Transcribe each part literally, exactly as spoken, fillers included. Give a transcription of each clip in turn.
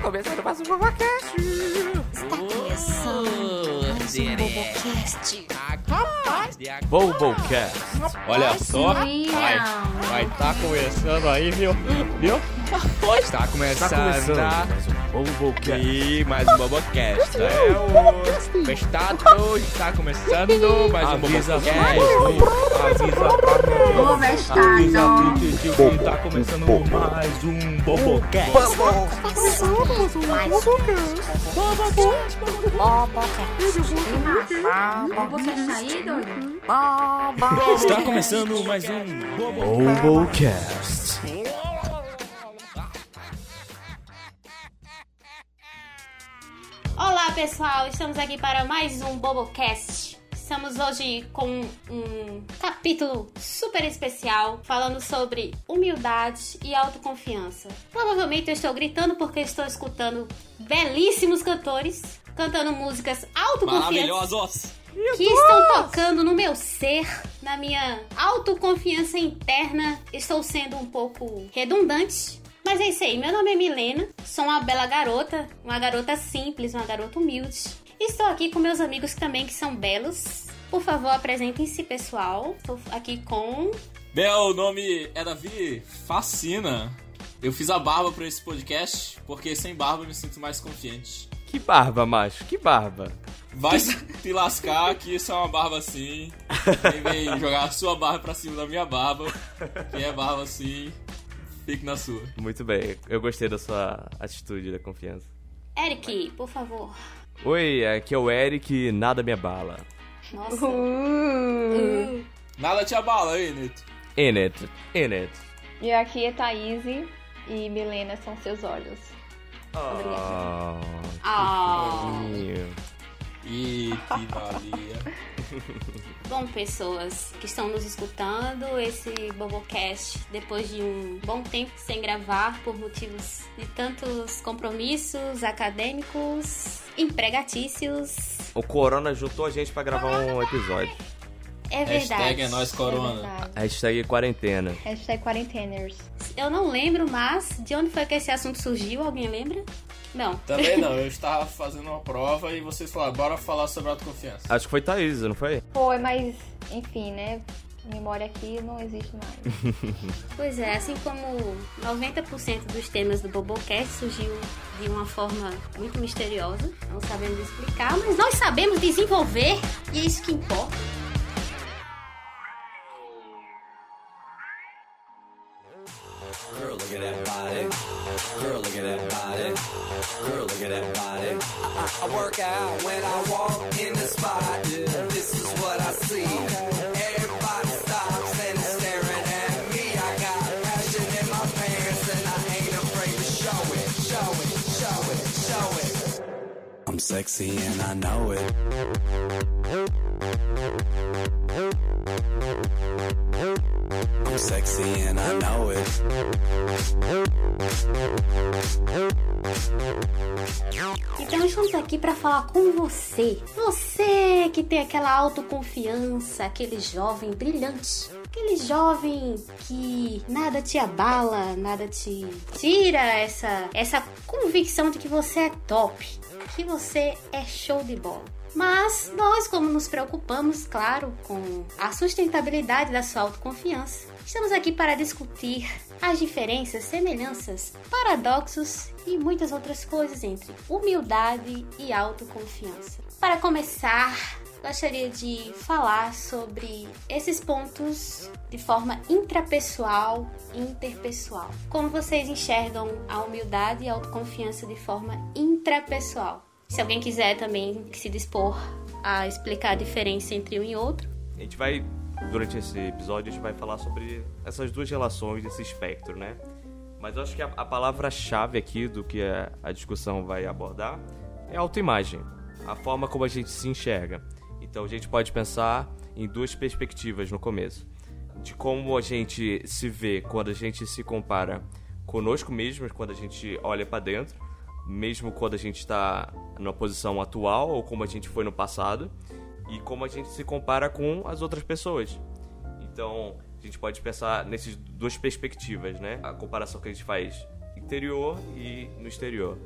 começando mais um BoboCast. Está começando mais um BoboCast. BoboCast. Olha só, vai, vai tá começando aí, viu? Viu? Está começando, Tá começando tá? mais um BoboCast. E mais um BoboCast. É o Pestado, está começando mais um Avisa BoboCast. Avisa pra Ô, Avisa bestado. pro tio que está começando mais um BoboCast. BoboCast aí, doido? Está começando mais um BoboCast. BoboCast. Olá pessoal, estamos aqui para mais um BoboCast. Estamos hoje com um capítulo super especial falando sobre humildade e autoconfiança. Provavelmente eu estou gritando porque estou escutando belíssimos cantores cantando músicas autoconfiantes Maravilhosos. que estão tocando no meu ser, na minha autoconfiança interna. Estou sendo um pouco redundante, mas é isso aí. Meu nome é Milena, sou uma bela garota, uma garota simples, uma garota humilde. Estou aqui com meus amigos também que são belos. Por favor, apresentem-se, pessoal. Estou aqui com... Meu nome é Davi Fascina. Eu fiz a barba pra esse podcast, porque sem barba eu me sinto mais confiante. Que barba, macho, que barba. Vai se lascar que isso é uma barba assim. Quem vem jogar a sua barba pra cima da minha barba, que é barba assim, fique na sua. Muito bem, eu gostei da sua atitude, da confiança. Eric, por favor. Oi, aqui é o Eric, nada me abala. Nossa. Nada te abala aí, Nito. In it, in it. E aqui é Thaís e Milena são seus olhos. Oh, Ah. fofinho. Ih, que valia. Bom, pessoas que estão nos escutando, esse BoboCast, depois de um bom tempo sem gravar por motivos de tantos compromissos acadêmicos, empregatícios. O Corona juntou a gente pra gravar um episódio. É verdade. Hashtag é nóis É corona. verdade. Hashtag quarentena. Hashtag quarenteners. Eu não lembro, mas de onde foi que esse assunto surgiu? Alguém lembra? Não. Também não, eu estava fazendo uma prova e vocês falaram, bora falar sobre autoconfiança. Acho que foi Thaís, não foi? Foi, mas enfim, né? Memória aqui não existe mais. Pois é, assim como noventa por cento dos temas do BoboCast surgiu de uma forma muito misteriosa, não sabemos explicar, mas nós sabemos desenvolver e é isso que importa. Girl, look at that body. Girl, look at that body. Girl, look at that body. I, I, I work out when I walk in the spot. This is what I see. Everybody stops and is staring at me. I got passion in my pants and I ain't afraid to show it, show it, show it, show it. I'm sexy and I know it. I'm sexy and I know it. Então estamos aqui para falar com você. Você que tem aquela autoconfiança, aquele jovem brilhante. Aquele jovem que nada te abala, nada te tira essa, essa convicção de que você é top, que você é show de bola. Mas nós, como nos preocupamos, claro, com a sustentabilidade da sua autoconfiança, estamos aqui para discutir as diferenças, semelhanças, paradoxos e muitas outras coisas entre humildade e autoconfiança. Para começar, gostaria de falar sobre esses pontos de forma intrapessoal e interpessoal. Como vocês enxergam a humildade e a autoconfiança de forma intrapessoal? Se alguém quiser também se dispor a explicar a diferença entre um e outro. A gente vai, durante esse episódio, a gente vai falar sobre essas duas relações, esse espectro, né? Mas eu acho que a, a palavra-chave aqui do que a, a discussão vai abordar é a autoimagem, a forma como a gente se enxerga. Então a gente pode pensar em duas perspectivas no começo. De como a gente se vê quando a gente se compara conosco mesmo, quando a gente olha para dentro, mesmo quando a gente está na posição atual ou como a gente foi no passado, e como a gente se compara com as outras pessoas. Então, a gente pode pensar nessas duas perspectivas, né? A comparação que a gente faz interior e no exterior.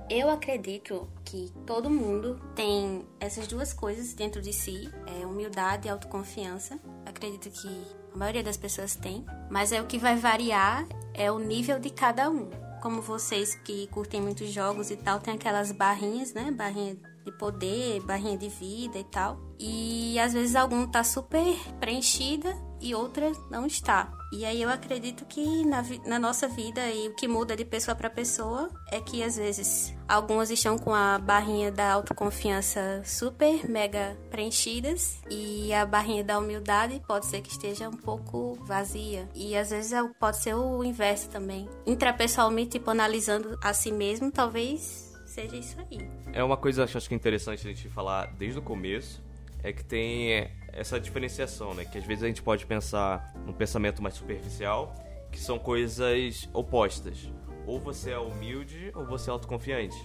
Eu acredito que todo mundo tem essas duas coisas dentro de si, é humildade e autoconfiança. Acredito que a maioria das pessoas tem, mas é o que vai variar é o nível de cada um. Como vocês que curtem muitos jogos e tal, tem aquelas barrinhas, né? Barrinha de poder, barrinha de vida e tal. E às vezes algum tá super preenchida e outra não está. E aí eu acredito que na, vi- na nossa vida, e o que muda de pessoa para pessoa é que às vezes algumas estão com a barrinha da autoconfiança super mega preenchidas e a barrinha da humildade pode ser que esteja um pouco vazia. E às vezes é o- pode ser o inverso também. Intrapessoalmente, tipo, analisando a si mesmo, talvez seja isso aí. É uma coisa que eu acho que é interessante a gente falar desde o começo, é que tem essa diferenciação, né? Que às vezes a gente pode pensar num pensamento mais superficial, que são coisas opostas. Ou você é humilde ou você é autoconfiante.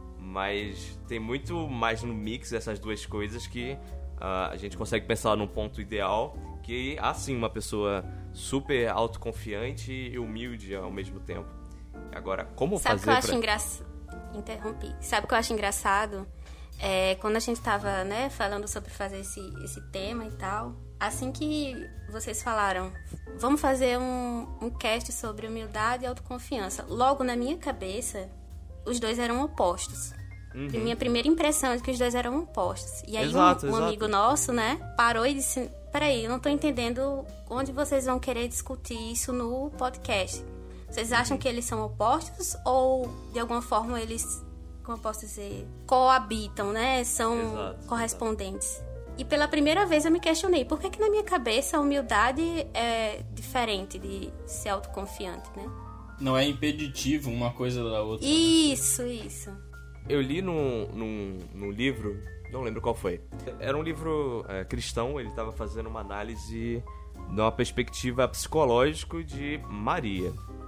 Mas tem muito mais no mix dessas duas coisas que uh, a gente consegue pensar num ponto ideal, que há sim uma pessoa super autoconfiante e humilde ao mesmo tempo. Agora, como Sabe o fazer que eu acho pra... engraçado? Interrompi. Sabe o que eu acho engraçado? É, quando a gente tava, né, falando sobre fazer esse, esse tema e tal, assim que vocês falaram, vamos fazer um, um cast sobre humildade e autoconfiança, logo na minha cabeça, os dois eram opostos. Uhum. Minha primeira impressão é que os dois eram opostos. E aí Exato, um, um exato. amigo nosso, né, parou e disse, peraí, eu não tô entendendo onde vocês vão querer discutir isso no podcast. Vocês acham que eles são opostos ou, de alguma forma, eles, como eu posso dizer, coabitam, né? São Exato, correspondentes. E pela primeira vez eu me questionei, por que que na minha cabeça a humildade é diferente de ser autoconfiante, né? Não é impeditivo uma coisa da outra. Isso, isso. Eu li num, num, num livro, não lembro qual foi. Era um livro é, cristão, ele estava fazendo uma análise de uma perspectiva psicológica de Maria.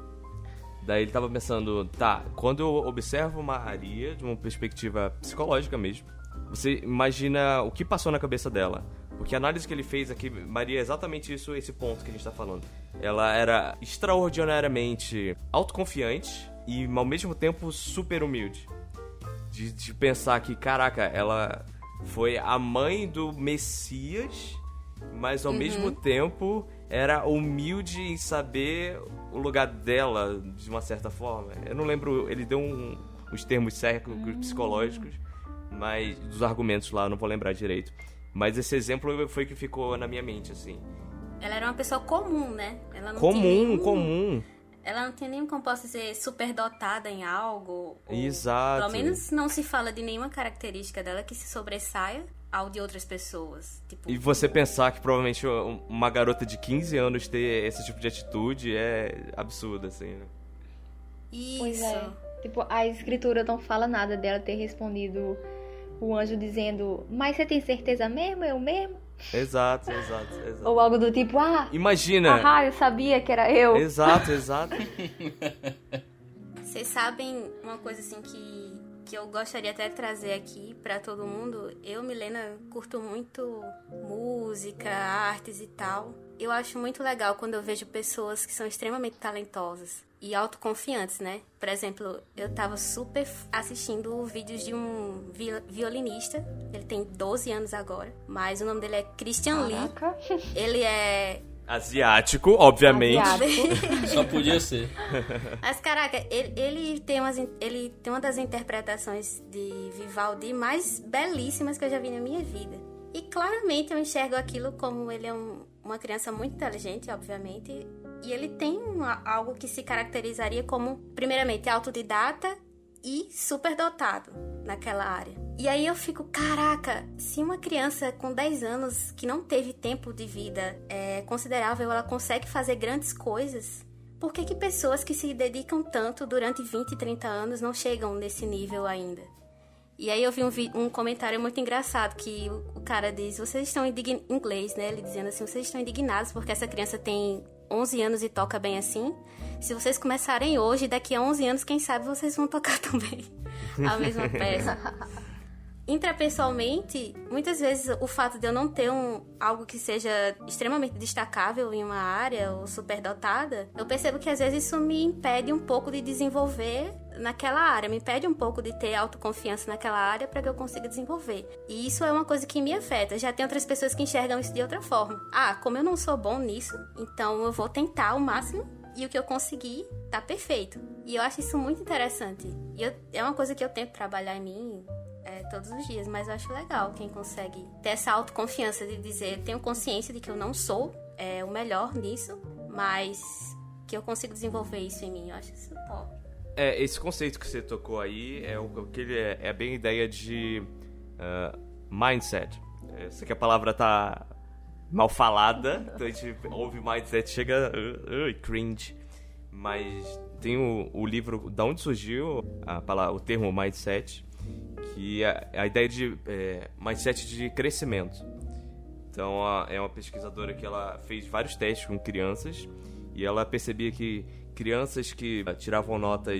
Daí ele estava pensando, tá, quando eu observo Maria de uma perspectiva psicológica mesmo, você imagina o que passou na cabeça dela. Porque a análise que ele fez aqui, Maria, é exatamente isso, esse ponto que a gente está falando. Ela era extraordinariamente autoconfiante e, ao mesmo tempo, super humilde. De, de pensar que, caraca, ela foi a mãe do Messias, mas ao Uhum. mesmo tempo era humilde em saber o lugar dela, de uma certa forma. Eu não lembro, ele deu um, os termos certos psicológicos, mas dos argumentos lá, eu não vou lembrar direito. Mas esse exemplo foi o que ficou na minha mente, assim. Ela era uma pessoa comum, né? Ela não Comum, tinha nenhum, comum. Ela não tem nenhum, como posso dizer, superdotada em algo. ou- Exato. Pelo menos não se fala de nenhuma característica dela que se sobressaia ao de outras pessoas. Tipo, E você pensar que provavelmente uma garota de quinze anos ter esse tipo de atitude é absurdo, assim, né? isso. Pois é. Tipo, a escritura não fala nada dela ter respondido o anjo dizendo, mas você tem certeza mesmo? Eu mesmo? Exato, exato, exato. Ou algo do tipo, ah, Imagina! ah, eu sabia que era eu. Exato, exato. Vocês sabem uma coisa assim que, que eu gostaria até de trazer aqui pra todo mundo? Eu, Milena, curto muito música, artes e tal. Eu acho muito legal quando eu vejo pessoas que são extremamente talentosas e autoconfiantes, né? Por exemplo, eu tava super assistindo vídeos de um vi- violinista. Ele tem doze anos agora, mas o nome dele é Christian Lee. Caraca. Ele é... Asiático, obviamente. Asiático. Só podia ser. Mas, caraca, ele, ele, tem umas, ele tem uma das interpretações de Vivaldi mais belíssimas que eu já vi na minha vida. E claramente eu enxergo aquilo como ele é um, uma criança muito inteligente, obviamente. E ele tem uma, algo que se caracterizaria como, primeiramente, autodidata e superdotado naquela área. E aí eu fico, caraca, se uma criança com dez anos que não teve tempo de vida é, considerável, ela consegue fazer grandes coisas, por que que pessoas que se dedicam tanto durante vinte, trinta anos não chegam nesse nível ainda? E aí eu vi um, vi- um comentário muito engraçado que o, o cara diz, vocês estão indignados, em inglês, né? Ele dizendo assim, vocês estão indignados porque essa criança tem onze anos e toca bem assim? Se vocês começarem hoje, daqui a onze anos, quem sabe vocês vão tocar também a mesma peça. Intrapessoalmente, muitas vezes o fato de eu não ter um, algo que seja extremamente destacável em uma área ou superdotada, eu percebo que às vezes isso me impede um pouco de desenvolver naquela área, me impede um pouco de ter autoconfiança naquela área para que eu consiga desenvolver. E isso é uma coisa que me afeta. Já tem outras pessoas que enxergam isso de outra forma. Ah, como eu não sou bom nisso, então eu vou tentar o máximo e o que eu conseguir tá perfeito. E eu acho isso muito interessante. E eu, é uma coisa que eu tento trabalhar em mim é, todos os dias, mas eu acho legal quem consegue ter essa autoconfiança de dizer, eu tenho consciência de que eu não sou é, o melhor nisso, mas que eu consigo desenvolver isso em mim. Eu acho isso top. É, esse conceito que você tocou aí é, o, que ele é, é bem a ideia de uh, mindset. Eu sei que a palavra tá mal falada, então a gente ouve mindset, chega uh, uh, cringe. Mas tem o, o livro Da Onde Surgiu a palavra, o termo mindset, que é a ideia de é, mindset de crescimento. Então a, é uma pesquisadora que ela fez vários testes com crianças e ela percebia que crianças que tiravam notas,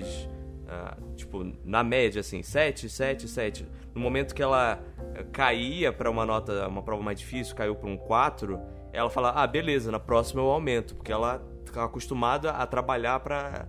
uh, tipo, na média, assim, sete, sete, sete. No momento que ela caía para uma nota, uma prova mais difícil, caiu para um quatro, ela fala, ah, beleza, na próxima eu aumento, porque ela ficava acostumada a trabalhar para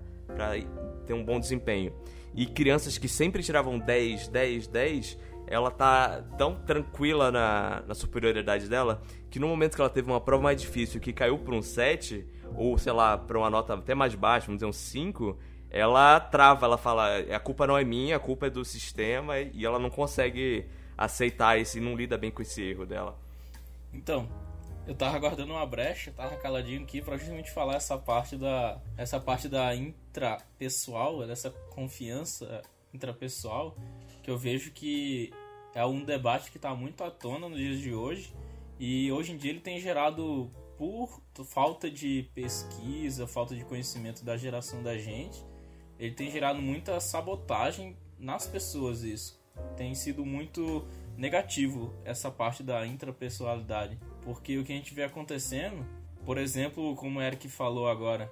ter um bom desempenho. E crianças que sempre tiravam dez, dez, dez, ela tá tão tranquila na, na superioridade dela, que no momento que ela teve uma prova mais difícil, que caiu para um sete, ou sei lá, para uma nota até mais baixa, vamos dizer um cinco, ela trava, ela fala, a culpa não é minha, a culpa é do sistema, e ela não consegue aceitar esse, não lida bem com esse erro dela. Então, eu tava guardando uma brecha, tava caladinho aqui pra justamente falar essa parte da, essa parte da intrapessoal, dessa confiança intrapessoal, que eu vejo que é um debate que tá muito à tona nos dias de hoje, e hoje em dia ele tem gerado, por falta de pesquisa, falta de conhecimento da geração da gente, ele tem gerado muita sabotagem nas pessoas. Isso tem sido muito negativo, essa parte da intrapessoalidade, porque o que a gente vê acontecendo, por exemplo, como o Eric falou agora,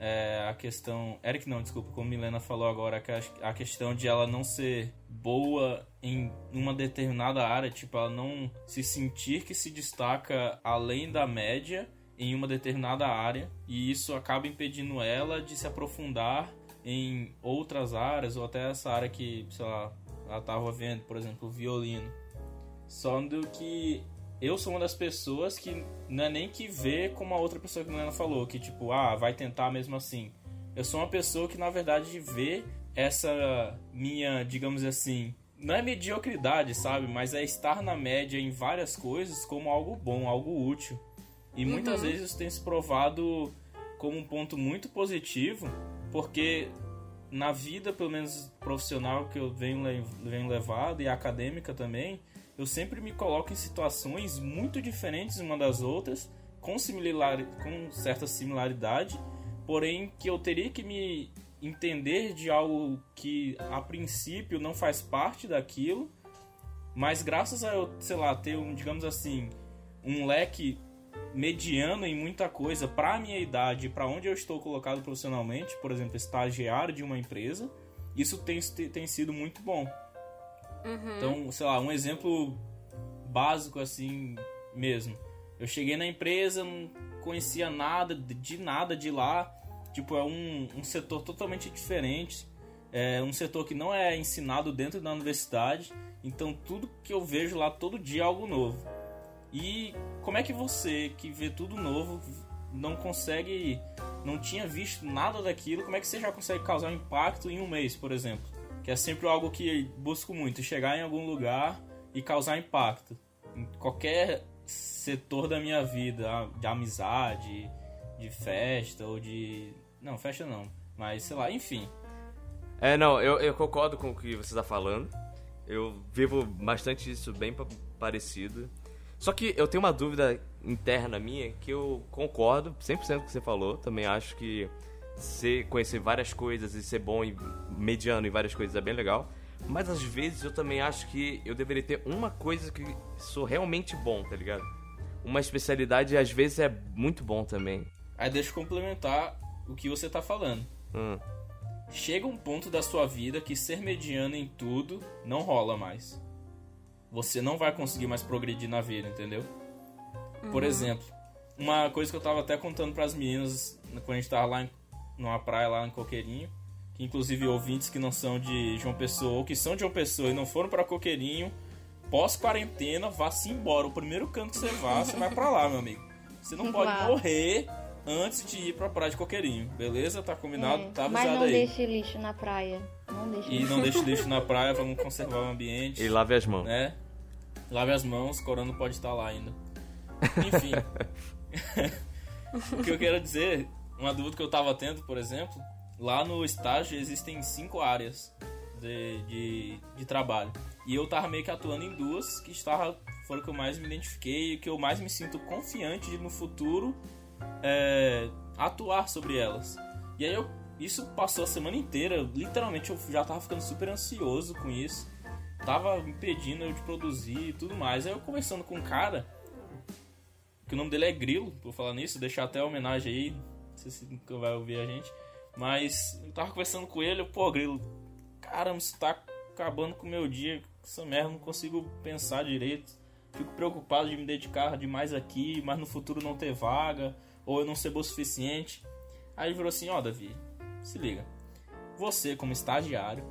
é a questão... Eric não, desculpa, como Milena falou agora, a questão de ela não ser boa em uma determinada área, tipo, ela não se sentir que se destaca além da média em uma determinada área, e isso acaba impedindo ela de se aprofundar em outras áreas, ou até essa área que, sei lá, ela estava vendo, por exemplo, o violino. Só do que eu sou uma das pessoas que não é nem que vê como a outra pessoa que a Milena falou, que tipo, ah, vai tentar mesmo assim. Eu sou uma pessoa que, na verdade, vê essa minha, digamos assim, não é mediocridade, sabe? Mas é estar na média em várias coisas como algo bom, algo útil. E muitas uhum. vezes isso tem se provado como um ponto muito positivo, porque na vida, pelo menos profissional que eu venho, venho levado, e acadêmica também, eu sempre me coloco em situações muito diferentes uma das outras, com, similar, com certa similaridade, porém que eu teria que me entender de algo que a princípio não faz parte daquilo, mas graças a eu, sei lá, ter um, digamos assim, um leque mediano em muita coisa para a minha idade, para onde eu estou colocado profissionalmente, por exemplo, estagiário de uma empresa, isso tem, tem sido muito bom. Uhum. Então, sei lá, um exemplo básico assim mesmo. Eu cheguei na empresa, não conhecia nada, de nada de lá. Tipo, é um, um setor totalmente diferente. É um setor que não é ensinado dentro da universidade. Então, tudo que eu vejo lá todo dia é algo novo. E como é que você, que vê tudo novo, não consegue... Não tinha visto nada daquilo, como é que você já consegue causar um impacto em um mês, por exemplo? Que é sempre algo que busco muito, chegar em algum lugar e causar impacto. Em qualquer setor da minha vida, de amizade, de festa ou de... Não, festa não, mas sei lá, enfim. É, não, eu, eu concordo com o que você está falando. Eu vivo bastante isso, bem parecido. Só que eu tenho uma dúvida interna minha que eu concordo cem por cento com o que você falou. Também acho que ser, conhecer várias coisas e ser bom e mediano em várias coisas é bem legal. Mas às vezes eu também acho que eu deveria ter uma coisa que sou realmente bom, tá ligado? Uma especialidade às vezes é muito bom também. Aí deixa eu complementar o que você tá falando. Hum. Chega um ponto da sua vida que ser mediano em tudo não rola mais. Você não vai conseguir mais progredir na vida, entendeu? Uhum. Por exemplo, uma coisa que eu tava até contando pras meninas quando a gente tava lá em, numa praia lá em Coqueirinho, que inclusive ouvintes que não são de João Pessoa ou que são de João Pessoa e não foram pra Coqueirinho, pós-quarentena, vá-se embora. O primeiro canto que você vá, você vai pra lá, meu amigo. Você não pode Uau. morrer antes de ir pra praia de Coqueirinho, beleza? Tá combinado? É, Tá mas avisado não aí. deixe lixo na praia. Não deixe E não deixe lixo na praia, vamos conservar o ambiente. E lave as mãos. Né? Lave as mãos, corona pode estar lá ainda. Enfim. O que eu quero dizer, uma dúvida que eu tava tendo, por exemplo, lá no estágio existem cinco áreas de, de, de trabalho. E eu tava meio que atuando em duas, que estava, foram que eu mais me identifiquei e que eu mais me sinto confiante de no futuro é, atuar sobre elas. E aí eu, isso passou a semana inteira, literalmente eu já tava ficando super ansioso com isso. Tava impedindo eu de produzir e tudo mais. Aí eu conversando com um cara, que o nome dele é Grilo, por falar nisso, deixar até a homenagem aí, não sei se nunca vai ouvir a gente. Mas eu tava conversando com ele, eu, pô, Grilo, caramba, isso tá acabando com o meu dia, essa merda, não consigo pensar direito. Fico preocupado de me dedicar demais aqui, mas no futuro não ter vaga, ou eu não ser bom o suficiente. Aí ele virou assim, ó, Davi, se liga. Você, como estagiário,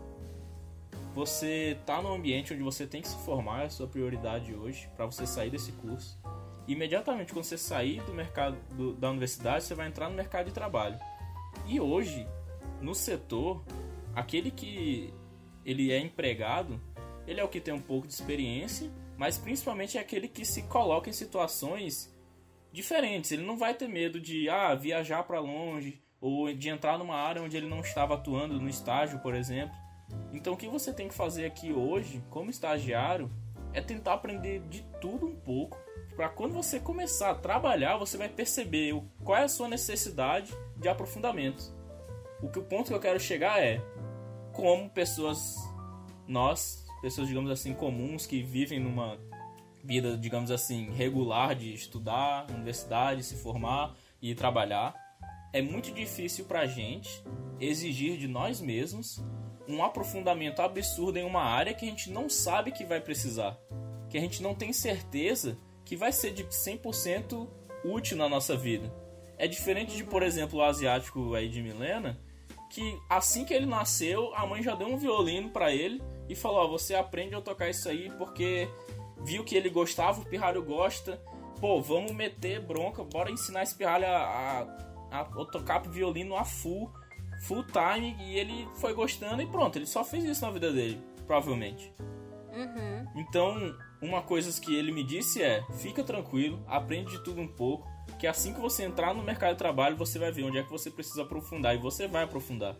você tá num ambiente onde você tem que se formar, é a sua prioridade hoje, pra você sair desse curso. Imediatamente, quando você sair do mercado do, da universidade, você vai entrar no mercado de trabalho. E hoje, no setor, aquele que ele é empregado, ele é o que tem um pouco de experiência, mas principalmente é aquele que se coloca em situações diferentes. Ele não vai ter medo de ah, viajar para longe, ou de entrar numa área onde ele não estava atuando no estágio, por exemplo. Então o que você tem que fazer aqui hoje, como estagiário, é tentar aprender de tudo um pouco, para quando você começar a trabalhar, você vai perceber o, qual é a sua necessidade de aprofundamento. O que o ponto que eu quero chegar é como pessoas, nós, pessoas, digamos assim, comuns, que vivem numa vida, digamos assim, regular de estudar, universidade, se formar e trabalhar, é muito difícil pra gente exigir de nós mesmos um aprofundamento absurdo em uma área que a gente não sabe que vai precisar, que a gente não tem certeza que vai ser de cem por cento útil na nossa vida. É diferente de, por exemplo, o asiático aí de Milena, que assim que ele nasceu, a mãe já deu um violino pra ele e falou, ó, você aprende a tocar isso aí porque viu que ele gostava, o pirralho gosta, pô, vamos meter bronca, bora ensinar esse pirralho a, a, a tocar violino a full, full time, e ele foi gostando e pronto, ele só fez isso na vida dele, provavelmente. Uhum. Então, uma coisa que ele me disse é, fica tranquilo, aprende de tudo um pouco, que assim que você entrar no mercado de trabalho, você vai ver onde é que você precisa aprofundar, e você vai aprofundar.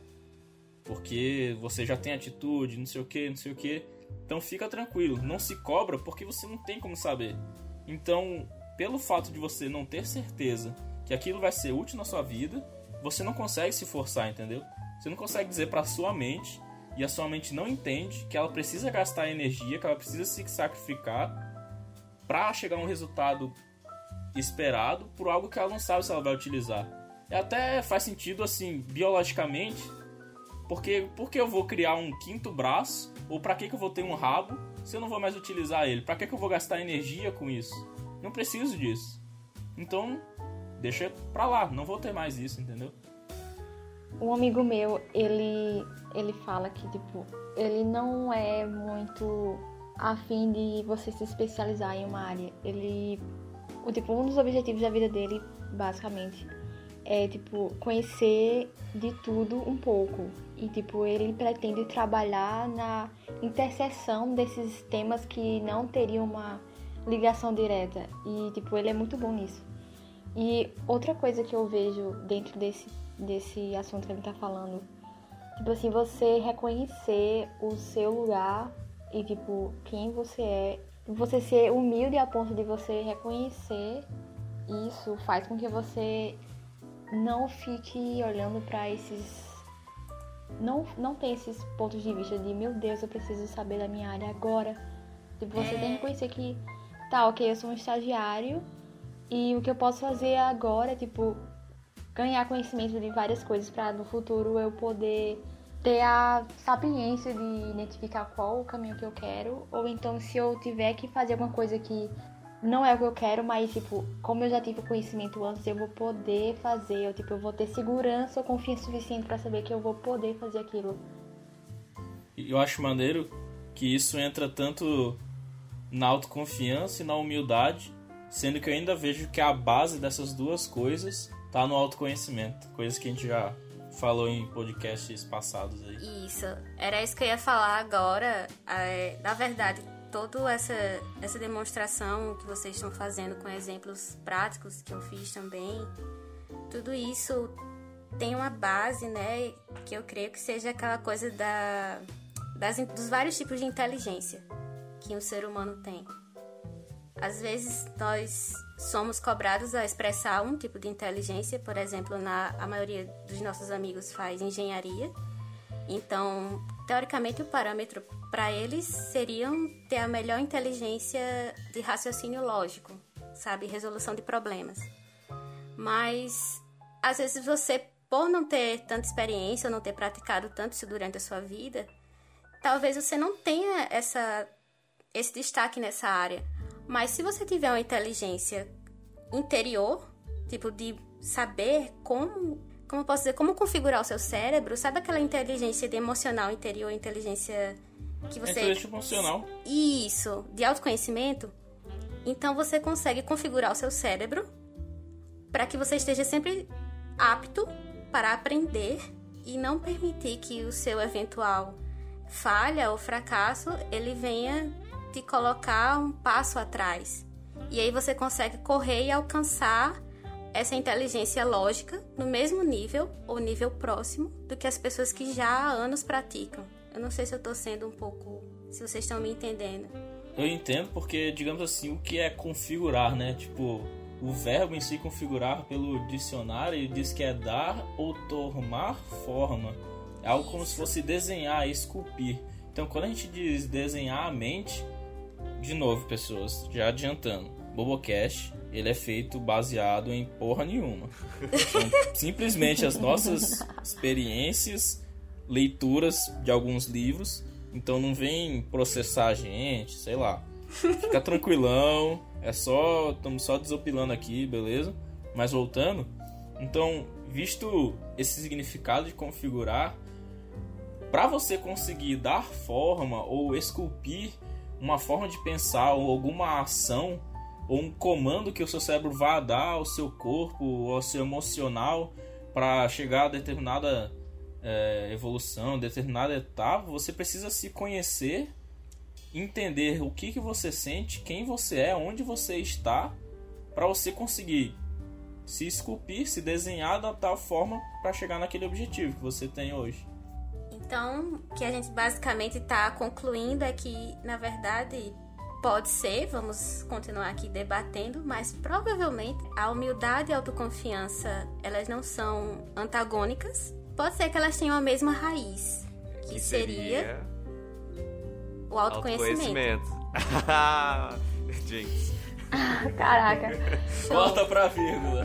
Porque você já tem atitude, não sei o que, não sei o que. Então fica tranquilo, não se cobra porque você não tem como saber. Então, pelo fato de você não ter certeza que aquilo vai ser útil na sua vida, você não consegue se forçar, entendeu? Você não consegue dizer pra sua mente, e a sua mente não entende que ela precisa gastar energia, que ela precisa se sacrificar pra chegar a um resultado esperado por algo que ela não sabe se ela vai utilizar. E até faz sentido, assim, biologicamente, porque por que eu vou criar um quinto braço, ou pra que que eu vou ter um rabo, se eu não vou mais utilizar ele? Pra que que eu vou gastar energia com isso? Não preciso disso. Então, deixa pra lá, não vou ter mais isso, entendeu? Um amigo meu, ele, ele fala que, tipo, ele não é muito afim de você se especializar em uma área. Ele, o, tipo, um dos objetivos da vida dele, basicamente, é, tipo, conhecer de tudo um pouco. E, tipo, ele pretende trabalhar na interseção desses temas que não teriam uma ligação direta. E, tipo, ele é muito bom nisso. E outra coisa que eu vejo dentro desse, desse assunto que ele tá falando, tipo assim, você reconhecer o seu lugar e, tipo, quem você é. Você ser humilde a ponto de você reconhecer isso faz com que você não fique olhando pra esses... Não, não tem esses pontos de vista de, meu Deus, eu preciso saber da minha área agora. Tipo, você tem que reconhecer que, tá, ok, eu sou um estagiário e o que eu posso fazer agora é, tipo, ganhar conhecimento de várias coisas pra no futuro eu poder ter a sapiência de identificar qual o caminho que eu quero. Ou então, se eu tiver que fazer alguma coisa que não é o que eu quero, mas, tipo, como eu já tive conhecimento antes, eu vou poder fazer, eu, tipo, eu vou ter segurança ou confiança suficiente pra saber que eu vou poder fazer aquilo. Eu acho maneiro que isso entra tanto na autoconfiança e na humildade, sendo que eu ainda vejo que a base dessas duas coisas tá no autoconhecimento, coisas que a gente já falou em podcasts passados aí. Isso, era isso que eu ia falar agora. É, na verdade, toda essa, essa demonstração que vocês estão fazendo com exemplos práticos que eu fiz também, tudo isso tem uma base, né, que eu creio que seja aquela coisa da, das, dos vários tipos de inteligência que o ser humano tem. Às vezes nós somos cobrados a expressar um tipo de inteligência, por exemplo, na, a maioria dos nossos amigos faz engenharia, então, teoricamente, o parâmetro para eles seriam ter a melhor inteligência de raciocínio lógico, sabe, resolução de problemas. Mas, às vezes você, por não ter tanta experiência, ou não ter praticado tanto isso durante a sua vida, talvez você não tenha essa, esse destaque nessa área. Mas se você tiver uma inteligência interior, tipo de saber como, como eu posso dizer, como configurar o seu cérebro, sabe aquela inteligência de emocional interior, inteligência que você... Inteligência emocional. Isso, de autoconhecimento. Então você consegue configurar o seu cérebro para que você esteja sempre apto para aprender e não permitir que o seu eventual falha ou fracasso, ele venha te colocar um passo atrás. E aí você consegue correr e alcançar essa inteligência lógica no mesmo nível ou nível próximo do que as pessoas que já há anos praticam. Eu não sei se eu estou sendo um pouco... se vocês estão me entendendo. Eu entendo porque, digamos assim, o que é configurar, né? Tipo, o verbo em si configurar pelo dicionário, ele diz que é dar ou tomar forma. É algo como se fosse desenhar, esculpir. Então, quando a gente diz desenhar a mente... De novo, pessoas, já adiantando, Bobocast, ele é feito baseado em porra nenhuma. São simplesmente as nossas experiências, leituras de alguns livros. Então não vem processar a gente, sei lá. Fica tranquilão, é só, estamos só desopilando aqui, beleza? Mas voltando, então, visto esse significado de configurar, para você conseguir dar forma ou esculpir uma forma de pensar ou alguma ação ou um comando que o seu cérebro vai dar ao seu corpo ou ao seu emocional para chegar a determinada é, evolução, determinada etapa, você precisa se conhecer, entender o que, que você sente, quem você é, onde você está, para você conseguir se esculpir, se desenhar da tal forma para chegar naquele objetivo que você tem hoje. Então, o que a gente basicamente está concluindo é que, na verdade, pode ser, vamos continuar aqui debatendo, mas provavelmente a humildade e a autoconfiança, elas não são antagônicas. Pode ser que elas tenham a mesma raiz, que, que seria, seria o autoconhecimento. autoconhecimento. Jinx. Caraca. Volta pra vírgula.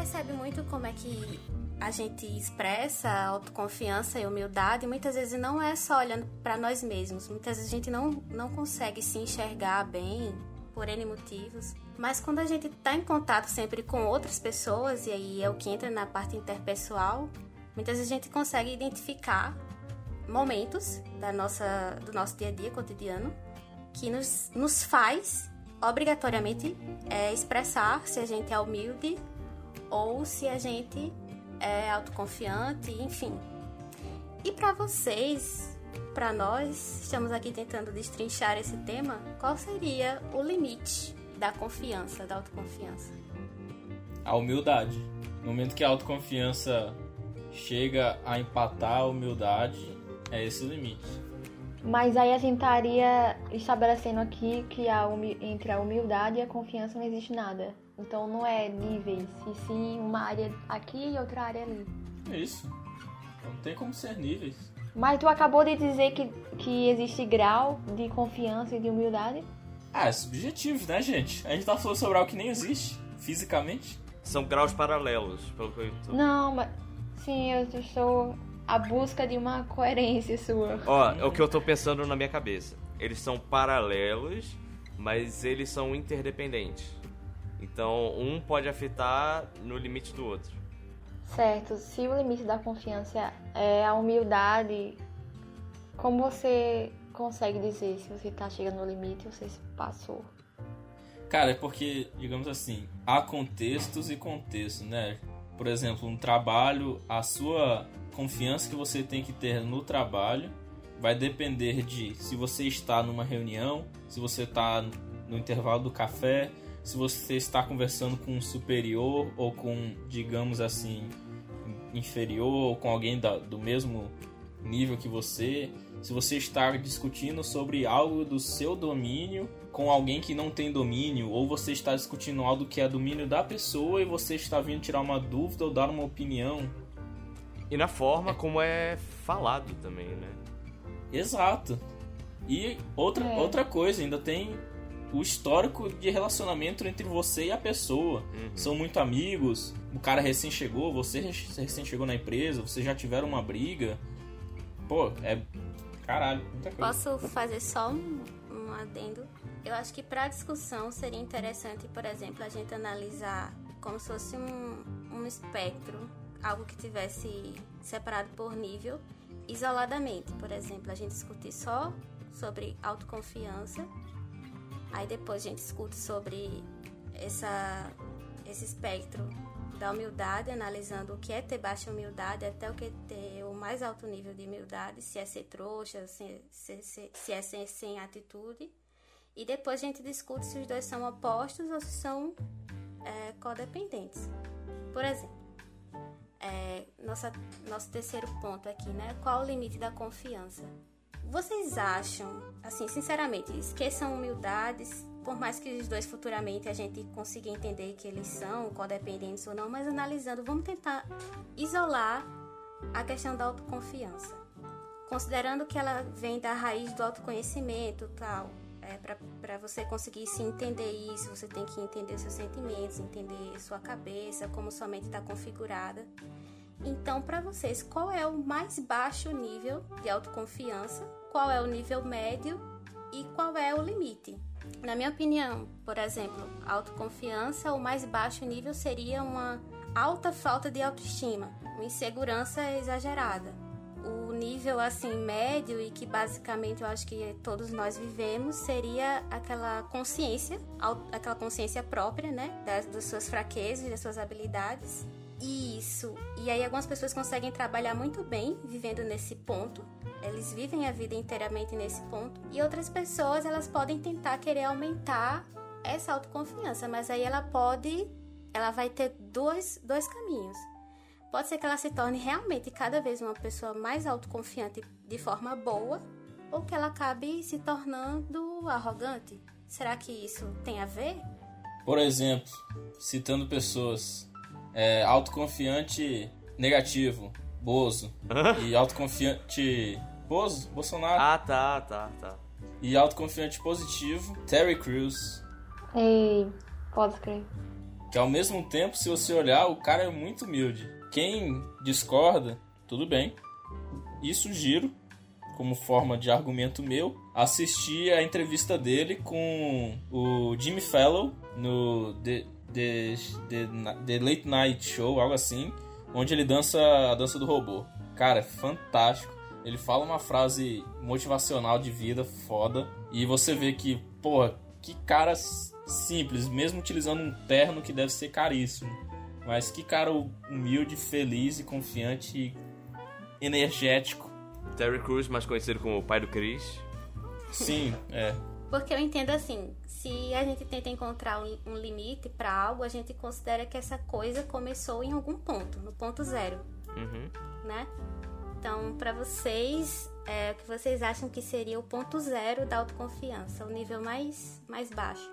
percebe muito como é que a gente expressa autoconfiança e humildade, muitas vezes não é só olhando para nós mesmos. Muitas vezes a gente não, não consegue se enxergar bem por N motivos. Mas quando a gente está em contato sempre com outras pessoas, e aí é o que entra na parte interpessoal, muitas vezes a gente consegue identificar momentos da nossa, do nosso dia a dia cotidiano que nos, nos faz obrigatoriamente é, expressar se a gente é humilde ou se a gente é autoconfiante, enfim. E para vocês, para nós, estamos aqui tentando destrinchar esse tema, qual seria o limite da confiança, da autoconfiança? A humildade. No momento que a autoconfiança chega a empatar a humildade, é esse o limite. Mas aí a gente estaria estabelecendo aqui que a humi- entre a humildade e a confiança não existe nada. Então não é níveis, e sim uma área aqui e outra área ali. É isso. Não tem como ser níveis. Mas tu acabou de dizer que, que existe grau de confiança e de humildade? Ah, é subjetivo, né, gente? A gente tá falando sobre algo que nem existe, fisicamente. São graus paralelos, pelo que eu tô... Não, mas... Sim, eu estou à busca de uma coerência sua. Ó, é o que eu tô pensando na minha cabeça. Eles são paralelos, mas eles são interdependentes. Então, um pode afetar no limite do outro. Certo, se o limite da confiança é a humildade, como você consegue dizer se você tá chegando no limite ou se passou? Cara, é porque, digamos assim, há contextos e contextos, né? Por exemplo, um trabalho, a sua confiança que você tem que ter no trabalho vai depender de se você está numa reunião, se você está no intervalo do café, se você está conversando com um superior ou com, digamos assim, inferior, ou com alguém da, do mesmo nível que você, se você está discutindo sobre algo do seu domínio com alguém que não tem domínio, ou você está discutindo algo que é domínio da pessoa e você está vindo tirar uma dúvida ou dar uma opinião. E na forma é. como é falado também, né? Exato. E outra, é. outra coisa, ainda tem o histórico de relacionamento entre você e a pessoa. Uhum. São muito amigos, o cara recém chegou, você recém chegou na empresa, vocês já tiveram uma briga. Pô, é... Caralho, muita coisa. Posso fazer só um, um adendo? Eu acho que para discussão seria interessante, por exemplo, a gente analisar como se fosse um, um espectro, algo que tivesse separado por nível, isoladamente. Por exemplo, a gente discutir só sobre autoconfiança, aí depois a gente discute sobre essa, esse espectro da humildade, analisando o que é ter baixa humildade até o que é ter o mais alto nível de humildade, se é ser trouxa, se, se, se, se é ser sem atitude. E depois a gente discute se os dois são opostos ou se são é, codependentes. Por exemplo, é, nossa, nosso terceiro ponto aqui, né? Qual o limite da confiança? Vocês acham, assim, sinceramente, esqueçam humildades, por mais que os dois futuramente a gente consiga entender que eles são codependentes ou não, mas analisando, vamos tentar isolar a questão da autoconfiança. Considerando que ela vem da raiz do autoconhecimento e tal, é, para você conseguir se entender isso, você tem que entender seus sentimentos, entender sua cabeça, como sua mente está configurada. Então, para vocês, qual é o mais baixo nível de autoconfiança, qual é o nível médio e qual é o limite? Na minha opinião, por exemplo, a autoconfiança, o mais baixo nível seria uma alta falta de autoestima, uma insegurança exagerada. O nível assim médio e que basicamente eu acho que todos nós vivemos seria aquela consciência, aquela consciência própria, né, das, das suas fraquezas, das suas habilidades. Isso. E aí algumas pessoas conseguem trabalhar muito bem vivendo nesse ponto. Eles vivem a vida inteiramente nesse ponto. E outras pessoas, elas podem tentar querer aumentar essa autoconfiança, mas aí ela pode, ela vai ter dois, dois caminhos. Pode ser que ela se torne realmente cada vez uma pessoa mais autoconfiante de forma boa, ou que ela acabe se tornando arrogante. Será que isso tem a ver? Por exemplo, citando pessoas, é, autoconfiante negativo, Bozo. E autoconfiante... Bozo? Bolsonaro. Ah, tá, tá, tá. E autoconfiante positivo, Terry Crews. Ei, pode crer. Que ao mesmo tempo, se você olhar, o cara é muito humilde. Quem discorda, tudo bem. E sugiro, como forma de argumento meu, assistir a entrevista dele com o Jimmy Fallon no The, The, The, The Late Night Show, algo assim, onde ele dança a dança do robô. Cara, é fantástico. Ele fala uma frase motivacional de vida foda. E você vê que, porra, que cara simples, mesmo utilizando um terno que deve ser caríssimo. Mas que cara humilde, feliz e confiante e energético. Terry Crews, mais conhecido como o pai do Chris. Sim, é. Porque eu entendo assim, se a gente tenta encontrar um, um limite pra algo, a gente considera que essa coisa começou em algum ponto, no ponto zero, Uhum. né? Então, pra vocês, é, o que vocês acham que seria o ponto zero da autoconfiança, o nível mais, mais baixo?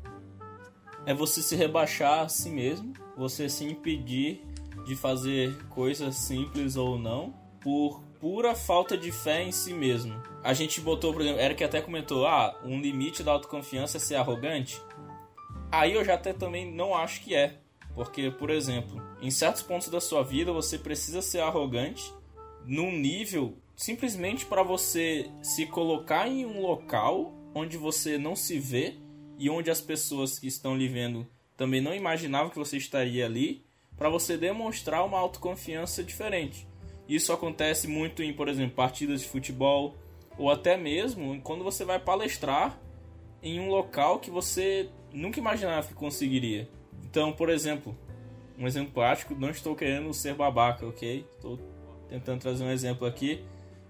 É você se rebaixar a si mesmo, você se impedir de fazer coisas simples ou não, por pura falta de fé em si mesmo. A gente botou, por exemplo, Eric até comentou, ah, um limite da autoconfiança é ser arrogante. Aí eu já até também não acho que é. Porque, por exemplo, em certos pontos da sua vida você precisa ser arrogante num nível simplesmente para você se colocar em um local onde você não se vê e onde as pessoas que estão lhe vendo também não imaginavam que você estaria ali, para você demonstrar uma autoconfiança diferente. Isso acontece muito em, por exemplo, partidas de futebol, ou até mesmo quando você vai palestrar em um local que você nunca imaginava que conseguiria. Então, por exemplo, um exemplo prático, não estou querendo ser babaca, ok? Estou tentando trazer um exemplo aqui,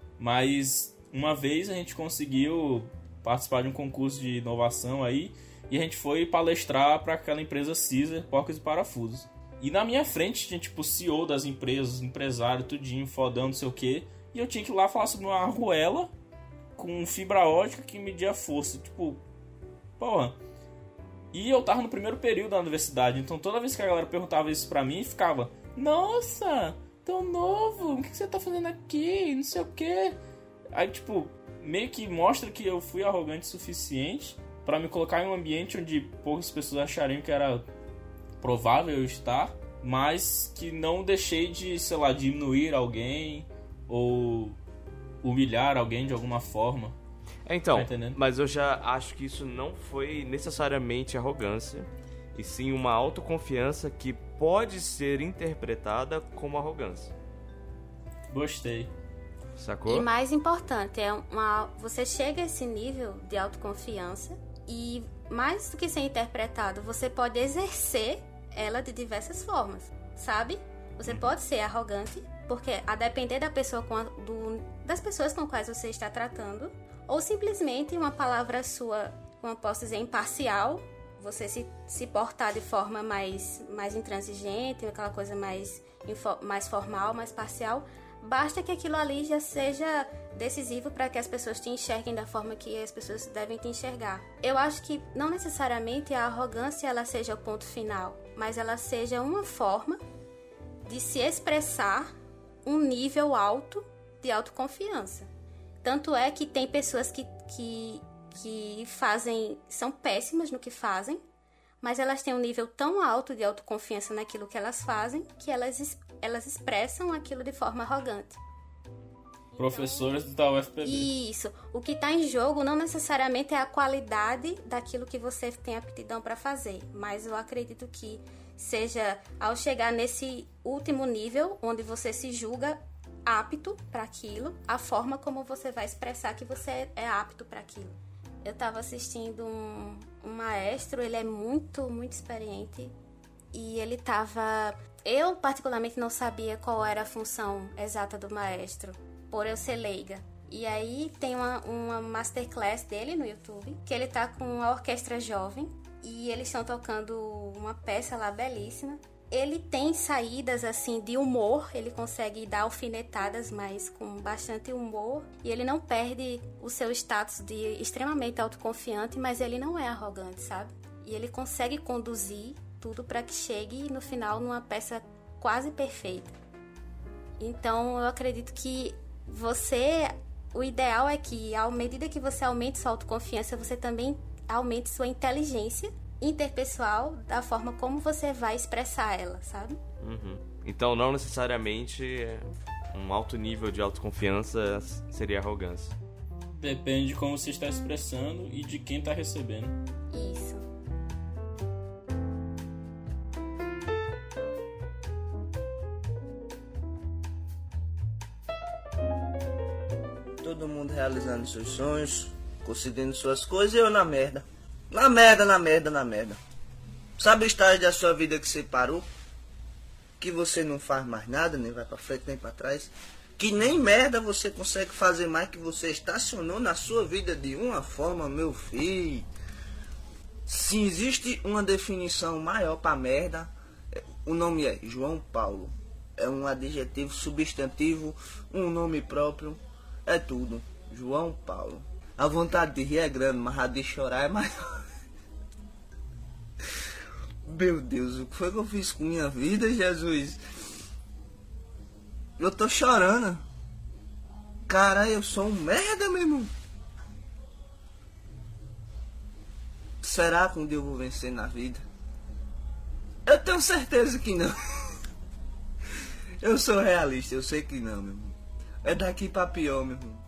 mas uma vez a gente conseguiu participar de um concurso de inovação aí, e a gente foi palestrar para aquela empresa Caesar, Porcos e Parafusos. E na minha frente tinha, tipo, C E O das empresas, empresário, tudinho, fodão, não sei o quê. E eu tinha que ir lá falar sobre uma arruela com fibra ótica que media força. Tipo, porra. E eu tava no primeiro período da universidade, então toda vez que a galera perguntava isso pra mim, ficava, nossa, tão novo, o que você tá fazendo aqui, não sei o quê. Aí, tipo, meio que mostra que eu fui arrogante o suficiente pra me colocar em um ambiente onde poucas pessoas achariam que era provável eu estar, mas que não deixei de, sei lá, diminuir alguém ou humilhar alguém de alguma forma. Então, Tá entendendo? mas eu já acho que isso não foi necessariamente arrogância, e sim uma autoconfiança que pode ser interpretada como arrogância. Gostei. Sacou? E mais importante, é uma, você chega a esse nível de autoconfiança e, mais do que ser interpretado, você pode exercer ela de diversas formas, sabe? Você pode ser arrogante, porque a depender da pessoa com a, do, das pessoas com quais você está tratando, ou simplesmente uma palavra sua, como eu posso dizer, imparcial, você se, se portar de forma mais, mais intransigente, aquela coisa mais, mais formal, mais parcial, basta que aquilo ali já seja decisivo para que as pessoas te enxerguem da forma que as pessoas devem te enxergar. Eu acho que não necessariamente a arrogância ela seja o ponto final, mas ela seja uma forma de se expressar um nível alto de autoconfiança. Tanto é que tem pessoas que, que, que fazem, são péssimas no que fazem, mas elas têm um nível tão alto de autoconfiança naquilo que elas fazem, que elas, elas expressam aquilo de forma arrogante. Professores da U F P B. Isso. O que está em jogo não necessariamente é a qualidade daquilo que você tem aptidão para fazer, mas eu acredito que seja ao chegar nesse último nível, onde você se julga apto para aquilo, a forma como você vai expressar que você é apto para aquilo. Eu estava assistindo um, um maestro, ele é muito, muito experiente, e ele estava... Eu, particularmente, não sabia qual era a função exata do maestro, por eu ser leiga. E aí tem uma, uma masterclass dele no YouTube, que ele tá com a orquestra jovem, e eles estão tocando uma peça lá belíssima. Ele tem saídas, assim, de humor, ele consegue dar alfinetadas, mas com bastante humor, e ele não perde o seu status de extremamente autoconfiante, mas ele não é arrogante, sabe? E ele consegue conduzir tudo para que chegue, no final, numa peça quase perfeita. Então, eu acredito que você... O ideal é que, à medida que você aumente sua autoconfiança, você também aumente sua inteligência interpessoal da forma como você vai expressar ela, sabe? Uhum. Então, não necessariamente um alto nível de autoconfiança seria arrogância. Depende de como você está expressando e de quem está recebendo. Isso. Todo mundo realizando seus sonhos, conseguindo suas coisas e eu na merda. Na merda, na merda, na merda. Sabe o estágio da sua vida que você parou? Que você não faz mais nada, nem vai pra frente, nem pra trás. Que nem merda você consegue fazer mais, que você estacionou na sua vida de uma forma, meu filho. Se existe uma definição maior pra merda, o nome é João Paulo. É um adjetivo, substantivo, um nome próprio, é tudo. João Paulo. A vontade de rir é grande, mas a de chorar é maior. Meu Deus, o que foi que eu fiz com minha vida, Jesus? Eu tô chorando. Caralho, eu sou um merda, meu irmão. Será que um dia eu vou vencer na vida? Eu tenho certeza que não. Eu sou realista, eu sei que não, meu irmão. É daqui pra pior, meu irmão.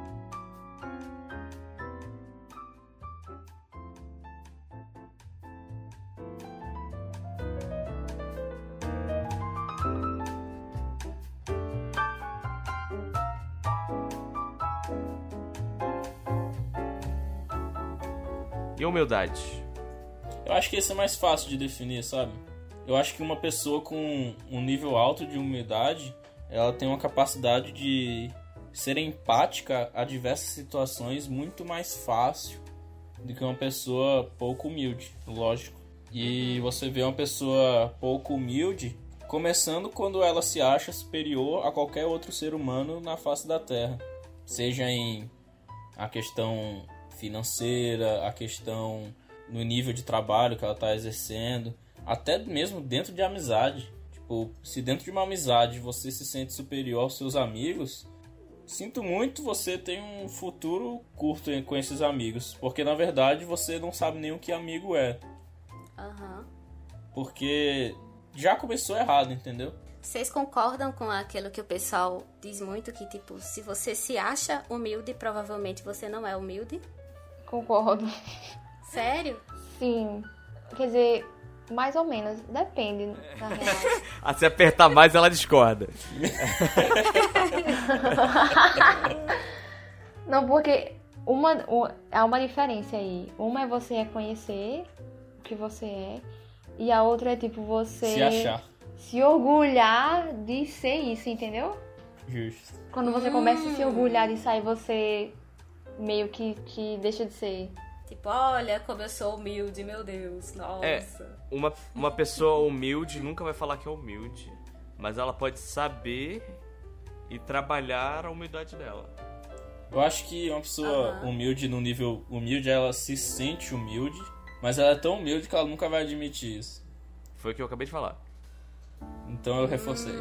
E humildade? Eu acho que esse é mais fácil de definir, sabe? Eu acho que uma pessoa com um nível alto de humildade, ela tem uma capacidade de ser empática a diversas situações muito mais fácil do que uma pessoa pouco humilde, lógico. E você vê uma pessoa pouco humilde começando quando ela se acha superior a qualquer outro ser humano na face da Terra. Seja em a questão financeira, a questão no nível de trabalho que ela está exercendo, até mesmo dentro de amizade. Tipo, se dentro de uma amizade você se sente superior aos seus amigos, sinto muito, você tem um futuro curto com esses amigos, porque na verdade você não sabe nem o que amigo é. Aham. Porque já começou errado, entendeu? Vocês concordam com aquilo que o pessoal diz muito, que tipo, se você se acha humilde, provavelmente você não é humilde? Concordo. Sério? Sim. Quer dizer, mais ou menos. Depende, na real. Ah, se apertar mais, ela discorda. Não, porque uma, uma, há uma diferença aí. Uma é você reconhecer o que você é, e a outra é tipo você Se achar. se orgulhar de ser isso, entendeu? Justo. Quando você começa a se orgulhar disso aí, você meio que, que deixa de ser. Tipo, olha como eu sou humilde, meu Deus, nossa. É, uma, uma pessoa humilde nunca vai falar que é humilde, mas ela pode saber e trabalhar a humildade dela. Eu acho que uma pessoa Uhum. humilde no nível humilde, ela se sente humilde, mas ela é tão humilde que ela nunca vai admitir isso. Foi o que eu acabei de falar. Então eu reforcei.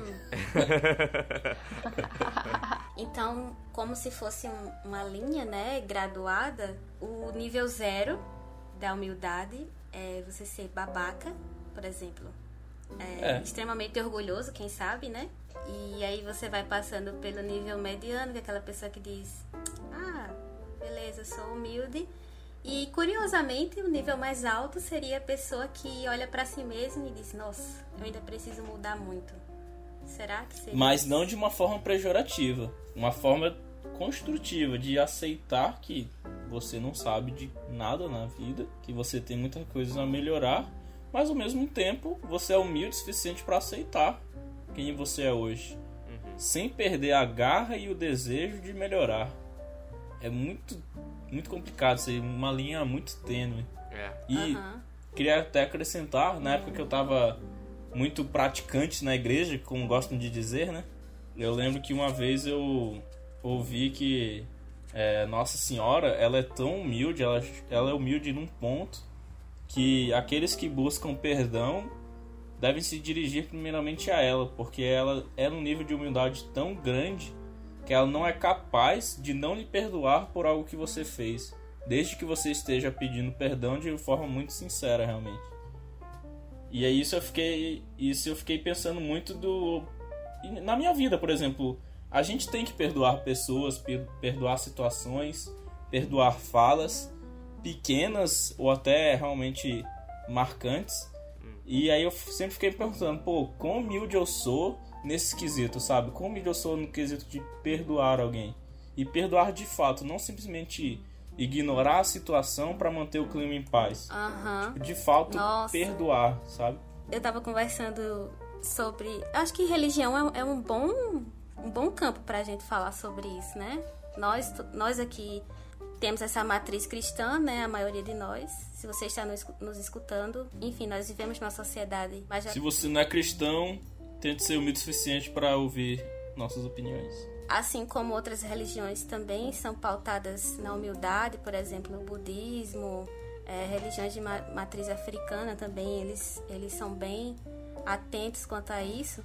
Então, como se fosse um- uma linha, né, graduada, o nível zero da humildade é você ser babaca, por exemplo. É, É. extremamente orgulhoso, quem sabe, né? E aí você vai passando pelo nível mediano, que é aquela pessoa que diz: ah, beleza, eu sou humilde. E, curiosamente, o nível mais alto seria a pessoa que olha pra si mesma e diz: nossa, eu ainda preciso mudar muito. Será que seria? Mas não de uma forma pejorativa. Uma forma construtiva de aceitar que você não sabe de nada na vida, que você tem muitas coisas a melhorar, mas ao mesmo tempo você é humilde o suficiente para aceitar quem você é hoje, sem perder a garra e o desejo de melhorar. É muito, muito complicado, isso aí, uma linha muito tênue. É. E Aham. queria até acrescentar, na época que eu tava muito praticante na igreja, como gostam de dizer, né? Eu lembro que uma vez eu ouvi que é, Nossa Senhora, ela é tão humilde, ela, ela é humilde num ponto que aqueles que buscam perdão devem se dirigir primeiramente a ela, porque ela é num nível de humildade tão grande que ela não é capaz de não lhe perdoar por algo que você fez. desde que você esteja pedindo perdão de forma muito sincera, realmente. E aí isso eu fiquei, isso eu fiquei pensando muito do na minha vida, por exemplo, a gente tem que perdoar pessoas, perdoar situações, perdoar falas pequenas ou até realmente marcantes. E aí eu sempre fiquei perguntando, pô, quão humilde eu sou nesse quesito, sabe? Quão humilde eu sou no quesito de perdoar alguém. E perdoar de fato, não simplesmente ignorar a situação pra manter o clima em paz. Aham. De fato, Nossa. perdoar, sabe? Eu tava conversando sobre... Acho que religião é, é um bom um bom campo pra gente falar sobre isso, né? Nós, nós aqui temos essa matriz cristã, né? A maioria de nós. Se você está nos, nos escutando, enfim, nós vivemos numa sociedade... Mas já... Se você não é cristão, tente ser humilde o suficiente pra ouvir nossas opiniões. Assim como outras religiões também são pautadas na humildade, por exemplo, no budismo, é, religiões de ma- matriz africana também, eles, eles são bem atentos quanto a isso.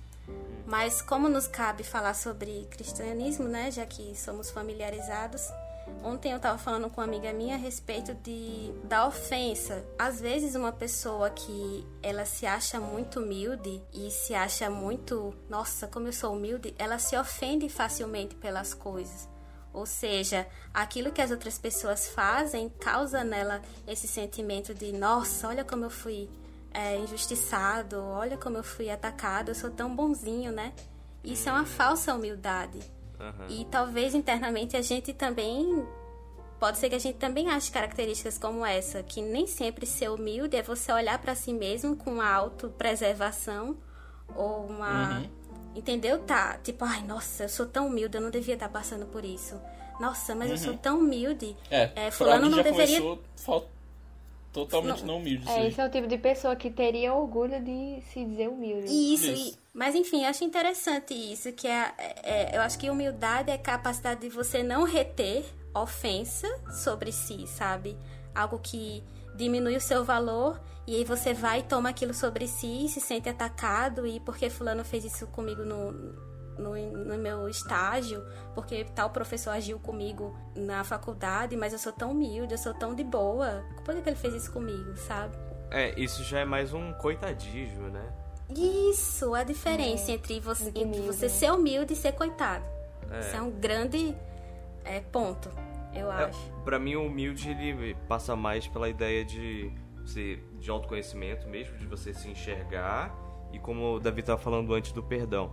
Mas como nos cabe falar sobre cristianismo, né, já que somos familiarizados, ontem eu estava falando com uma amiga minha a respeito de, da ofensa. Às vezes uma pessoa que ela se acha muito humilde e se acha muito, nossa, como eu sou humilde, ela se ofende facilmente pelas coisas. Ou seja, aquilo que as outras pessoas fazem causa nela esse sentimento de, nossa, olha como eu fui é, injustiçado, olha como eu fui atacado, eu sou tão bonzinho, né? Isso é uma falsa humildade. Uhum. E talvez internamente a gente também... Pode ser que a gente também ache características como essa, que nem sempre ser humilde é você olhar pra si mesmo com uma autopreservação ou uma... Uhum. Entendeu? Tá, tipo, ai, nossa, eu sou tão humilde, eu não devia estar passando por isso. Nossa, mas uhum. eu sou tão humilde. É, é fulano não deveria... Começou totalmente não, não humilde. É, esse é o tipo de pessoa que teria orgulho de se dizer humilde. Isso, isso. E, mas enfim, eu acho interessante isso, que é, é, eu acho que humildade é a capacidade de você não reter ofensa sobre si, sabe? Algo que diminui o seu valor e aí você vai e toma aquilo sobre si e se sente atacado e porque fulano fez isso comigo no, no, no meu estágio, porque tal professor agiu comigo na faculdade, mas eu sou tão humilde, eu sou tão de boa. Por que ele fez isso comigo, sabe? É, isso já é mais um coitadismo, né? Isso, a diferença é, entre, você, entre você ser humilde e ser coitado. É. Isso é um grande é, ponto, eu é, acho. Pra mim, o humilde, ele passa mais pela ideia de, você, de autoconhecimento mesmo, de você se enxergar, e como o Davi estava falando antes do perdão.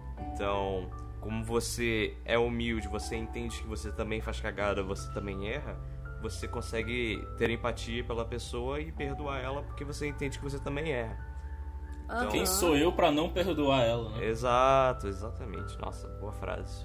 Então, como você é humilde, você entende que você também faz cagada, você também erra, você consegue ter empatia pela pessoa e perdoar ela porque você entende que você também erra. Então, quem sou eu pra não perdoar ela, né? Exato, exatamente. Nossa, boa frase.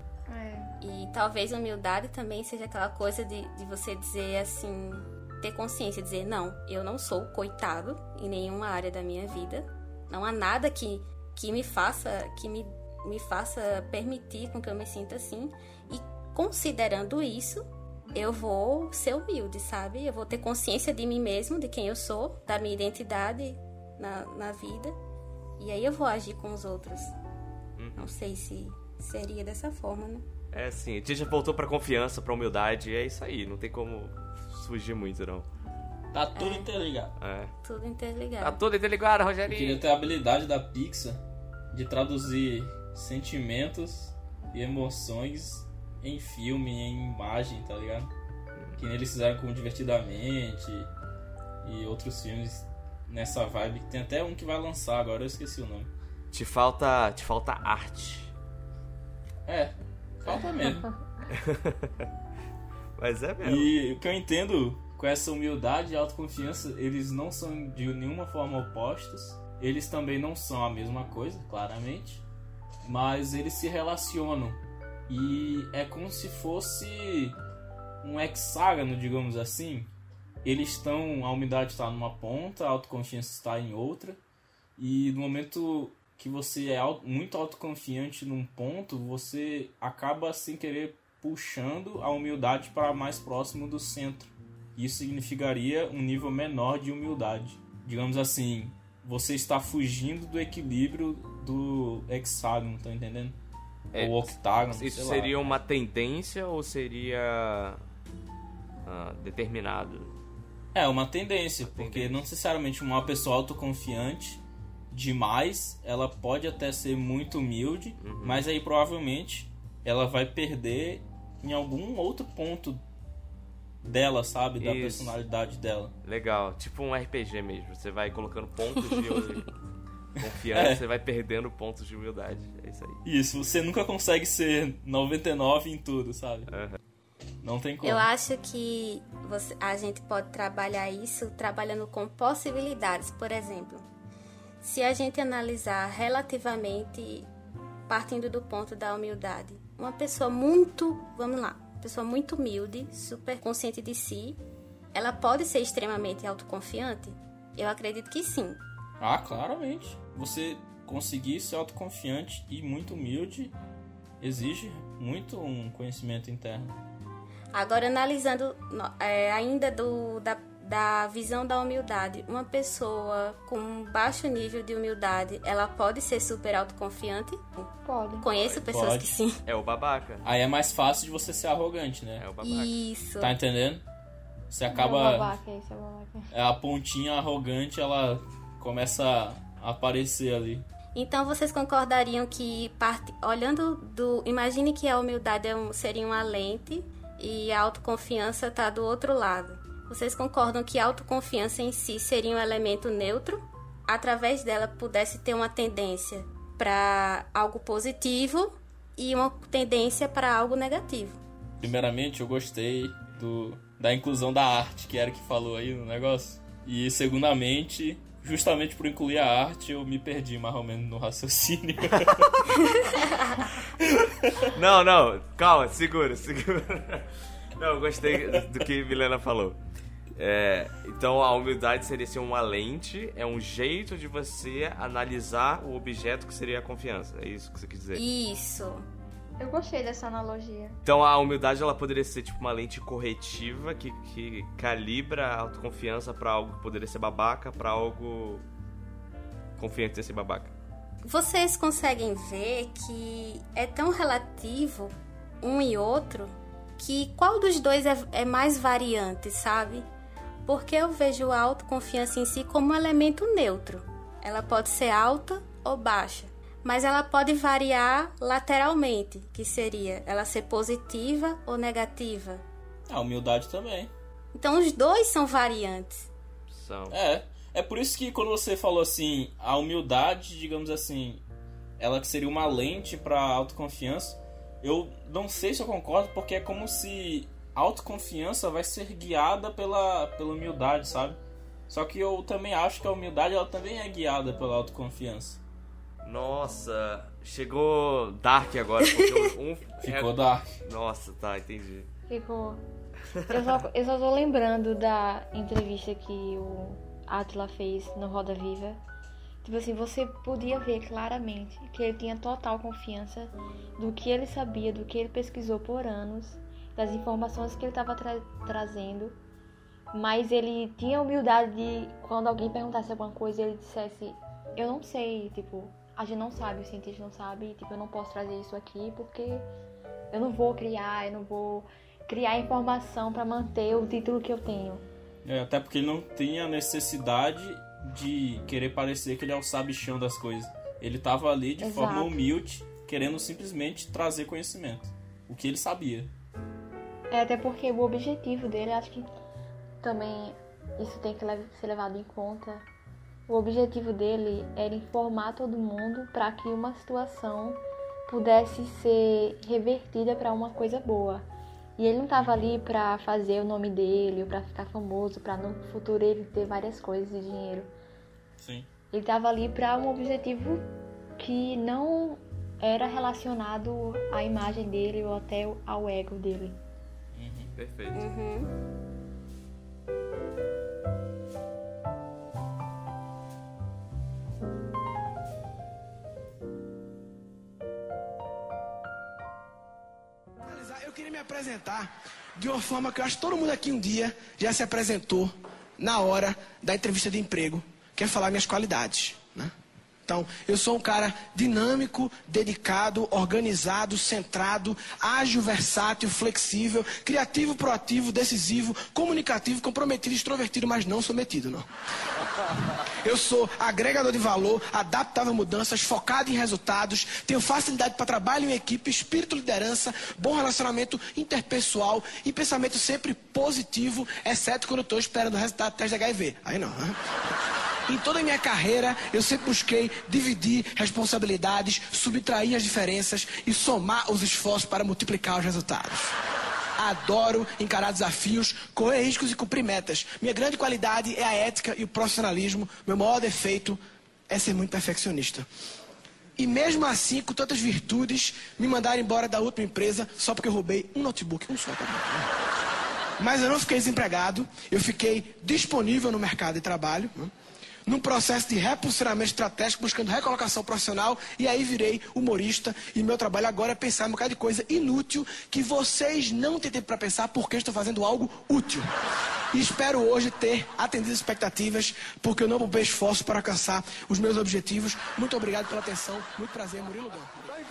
É. E talvez a humildade também seja aquela coisa de, de você dizer assim, ter consciência, dizer, não, eu não sou coitado em nenhuma área da minha vida. Não há nada que, que me faça, que me, me faça permitir com que eu me sinta assim. E considerando isso, eu vou ser humilde, sabe? Eu vou ter consciência de mim mesmo, de quem eu sou, da minha identidade na, na vida. E aí eu vou agir com os outros. Uhum. Não sei se seria dessa forma, né? É, sim. A gente já voltou pra confiança, pra humildade. E é isso aí. Não tem como fugir muito, não. Tá tudo é. interligado. É. Tudo interligado. Tá tudo interligado, Eu Rogerinho. queria ter a habilidade da Pixar de traduzir sentimentos e emoções em filme, em imagem, tá ligado? Que nem eles fizeram com Divertidamente e outros filmes nessa vibe. Tem até um que vai lançar agora, eu esqueci o nome. Te falta, te falta arte. É, falta mesmo. Mas é mesmo. E o que eu entendo com essa humildade e autoconfiança, eles não são de nenhuma forma opostos. Eles também não são a mesma coisa, claramente. Mas eles se relacionam. E é como se fosse um hexágono, digamos assim. Eles estão, a humildade está numa ponta, a autoconfiança está em outra. E no momento que você é muito autoconfiante num ponto, você acaba sem querer puxando a humildade para mais próximo do centro. Isso significaria um nível menor de humildade. Digamos assim, você está fugindo do equilíbrio do hexágono, tá entendendo? É, ou octágono. Isso sei seria lá. uma tendência ou seria uh, determinado. É, uma tendência, Uma porque tendência. não necessariamente uma pessoa autoconfiante demais, ela pode até ser muito humilde, Uhum. mas aí provavelmente ela vai perder em algum outro ponto dela, sabe? Da Isso. personalidade dela. Legal, tipo um R P G mesmo. Você vai colocando pontos de confiança, É. você vai perdendo pontos de humildade. É isso aí. Isso, você nunca consegue ser noventa e nove em tudo, sabe? Uhum. Não tem como. Eu acho que você, a gente pode trabalhar isso trabalhando com possibilidades. Por exemplo, se a gente analisar relativamente, partindo do ponto da humildade, uma pessoa muito, vamos lá, uma pessoa muito humilde, super consciente de si, ela pode ser extremamente autoconfiante? Eu acredito que sim. Ah, claramente. Você conseguir ser autoconfiante e muito humilde exige muito um conhecimento interno. Agora, analisando no- é, ainda do, da, da visão da humildade, uma pessoa com um baixo nível de humildade, ela pode ser super autoconfiante? Pode. Conheço pessoas Pode. que sim. É o babaca. Aí é mais fácil de você ser arrogante, né? É o babaca. Isso. Tá entendendo? Você É o acaba... babaca, esse é o babaca. É a pontinha arrogante, ela começa a aparecer ali. Então, vocês concordariam que, parte, olhando do... Imagine que a humildade é um, seria uma lente e a autoconfiança está do outro lado. Vocês concordam que a autoconfiança em si seria um elemento neutro? Através dela pudesse ter uma tendência para algo positivo e uma tendência para algo negativo. Primeiramente, eu gostei do, da inclusão da arte, que era que falou aí no negócio. E, segundamente, justamente por incluir a arte, eu me perdi mais ou menos no raciocínio. Não, não, calma, segura, segura. Não, eu gostei do que Milena falou. É, então a humildade seria assim, uma lente, é um jeito de você analisar o objeto que seria a confiança. É isso que você quis dizer? Isso. Eu gostei dessa analogia. Então a humildade ela poderia ser tipo uma lente corretiva que, que calibra a autoconfiança pra algo que poderia ser babaca, pra algo confiante ser babaca. Vocês conseguem ver que é tão relativo um e outro que qual dos dois é, é mais variante, sabe? Porque eu vejo a autoconfiança em si como um elemento neutro. Ela pode ser alta ou baixa, mas ela pode variar lateralmente, que seria ela ser positiva ou negativa. A humildade também. Então os dois são variantes. São. É, é por isso que quando você falou assim, a humildade, digamos assim, ela que seria uma lente pra autoconfiança, eu não sei se eu concordo, porque é como se a autoconfiança vai ser guiada pela, pela humildade, sabe? Só que eu também acho que a humildade ela também é guiada pela autoconfiança. Nossa, chegou Dark agora, porque um... Ficou é... dark. Nossa, tá, entendi. Ficou. Eu só, eu só tô lembrando da entrevista que o Átila fez no Roda Viva. Tipo assim, você podia ver claramente que ele tinha total confiança do que ele sabia, do que ele pesquisou por anos, das informações que ele estava tra- trazendo. Mas ele tinha a humildade de, quando alguém perguntasse alguma coisa, ele dissesse: eu não sei, tipo, a gente não sabe, os cientistas não sabem, tipo, eu não posso trazer isso aqui porque eu não vou criar, eu não vou criar informação para manter o título que eu tenho. É, até porque ele não tem a necessidade de querer parecer que ele é o sabichão das coisas. Ele tava ali de Exato. forma humilde, querendo simplesmente trazer conhecimento. O que ele sabia. É, até porque o objetivo dele, acho que também isso tem que lev- ser levado em conta. O objetivo dele era informar todo mundo para que uma situação pudesse ser revertida para uma coisa boa. E ele não estava ali para fazer o nome dele, ou para ficar famoso, para no futuro ele ter várias coisas e dinheiro. Sim. Ele estava ali para um objetivo que não era relacionado à imagem dele ou até ao ego dele. Uhum. Perfeito. Uhum. Eu queria me apresentar de uma forma que eu acho que todo mundo aqui um dia já se apresentou na hora da entrevista de emprego, que é falar minhas qualidades, né? Então, eu sou um cara dinâmico, dedicado, organizado, centrado, ágil, versátil, flexível, criativo, proativo, decisivo, comunicativo, comprometido, extrovertido, mas não sou metido, não. Eu sou agregador de valor, adaptável a mudanças, focado em resultados, tenho facilidade para trabalho em equipe, espírito de liderança, bom relacionamento interpessoal e pensamento sempre positivo, exceto quando eu estou esperando o resultado do teste de H I V. Aí não, né? Em toda a minha carreira, eu sempre busquei dividir responsabilidades, subtrair as diferenças e somar os esforços para multiplicar os resultados. Adoro encarar desafios, correr riscos e cumprir metas. Minha grande qualidade é a ética e o profissionalismo. Meu maior defeito é ser muito perfeccionista. E mesmo assim, com tantas virtudes, me mandaram embora da última empresa só porque eu roubei um notebook, um só. Tá? Mas eu não fiquei desempregado, eu fiquei disponível no mercado de trabalho, né? Num processo de reposicionamento estratégico, buscando recolocação profissional, e aí virei humorista, e meu trabalho agora é pensar um bocado de coisa inútil, que vocês não têm tempo para pensar, porque eu estou fazendo algo útil. E espero hoje ter atendido as expectativas, porque eu não poupei esforço para alcançar os meus objetivos. Muito obrigado pela atenção, muito prazer, Murilo Gon.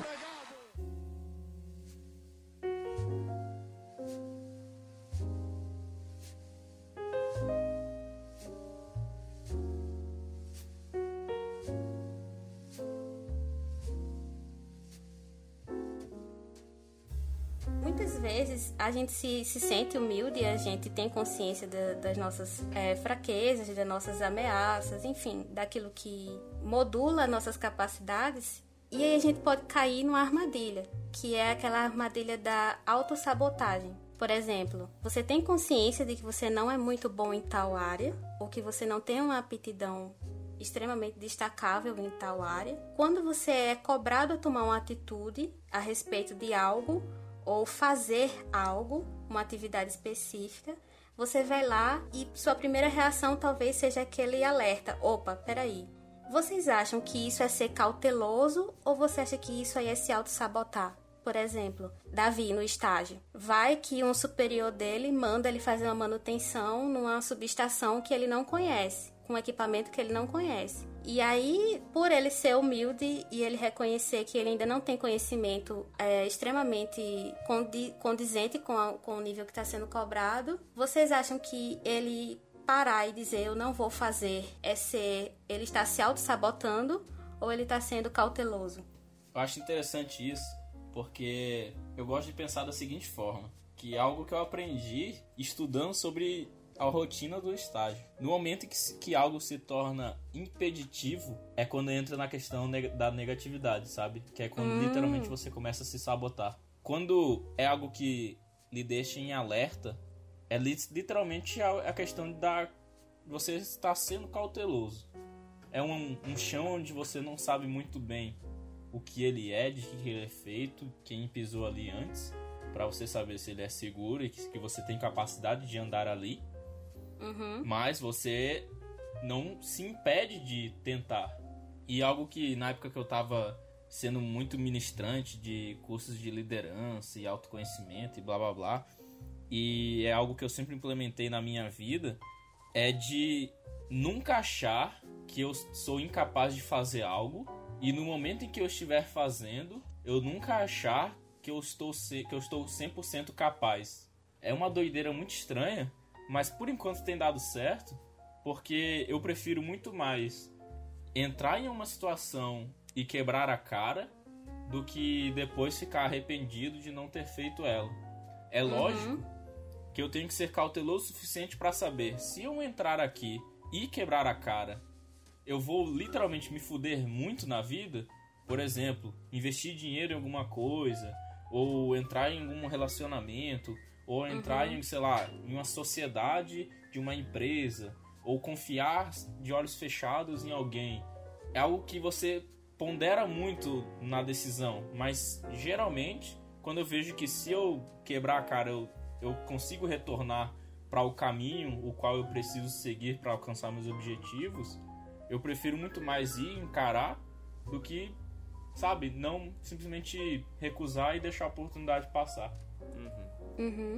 Muitas vezes a gente se, se sente humilde, a gente tem consciência da, das nossas é, fraquezas, das nossas ameaças, enfim, daquilo que modula nossas capacidades, e aí a gente pode cair numa armadilha, que é aquela armadilha da autossabotagem. Por exemplo, você tem consciência de que você não é muito bom em tal área, ou que você não tem uma aptidão extremamente destacável em tal área. Quando você é cobrado a tomar uma atitude a respeito de algo, ou fazer algo, uma atividade específica, você vai lá e sua primeira reação talvez seja aquele alerta. Opa, peraí. Vocês acham que isso é ser cauteloso ou você acha que isso aí é se auto-sabotar? Por exemplo, Davi no estágio. Vai que um superior dele manda ele fazer uma manutenção numa subestação que ele não conhece, com um equipamento que ele não conhece. E aí, por ele ser humilde e ele reconhecer que ele ainda não tem conhecimento é, extremamente condi- condizente com, a, com o nível que está sendo cobrado, vocês acham que ele parar e dizer eu não vou fazer é ser, ele está se auto-sabotando ou ele está sendo cauteloso? Eu acho interessante isso, porque eu gosto de pensar da seguinte forma, que é algo que eu aprendi estudando sobre a rotina do estágio. No momento em que, que algo se torna impeditivo, é quando entra na questão neg- da negatividade, sabe? Que é quando hum. literalmente você começa a se sabotar. Quando é algo que lhe deixa em alerta, é li- literalmente a, a questão da você estar sendo cauteloso. É um, um chão onde você não sabe muito bem o que ele é, de que ele é feito, quem pisou ali antes, para você saber se ele é seguro e que, que você tem capacidade de andar ali. Uhum. Mas você não se impede de tentar. E algo que na época que eu tava sendo muito ministrante de cursos de liderança e autoconhecimento e blá blá blá, e é algo que eu sempre implementei na minha vida, é de nunca achar que eu sou incapaz de fazer algo, e no momento em que eu estiver fazendo, eu nunca achar que eu estou, que eu estou cem por cento capaz. É uma doideira muito estranha, mas por enquanto tem dado certo, porque eu prefiro muito mais entrar em uma situação e quebrar a cara do que depois ficar arrependido de não ter feito ela. É lógico uhum. que eu tenho que ser cauteloso o suficiente para saber, se eu entrar aqui e quebrar a cara, eu vou literalmente me fuder muito na vida. Por exemplo, investir dinheiro em alguma coisa, ou entrar em algum relacionamento, ou entrar uhum. em, sei lá, em uma sociedade de uma empresa, ou confiar de olhos fechados em alguém. É algo que você pondera muito na decisão, mas geralmente, quando eu vejo que se eu quebrar a cara, eu, eu consigo retornar para o caminho o qual eu preciso seguir para alcançar meus objetivos, eu prefiro muito mais ir encarar do que, sabe, não simplesmente recusar e deixar a oportunidade passar. Uhum. Uhum.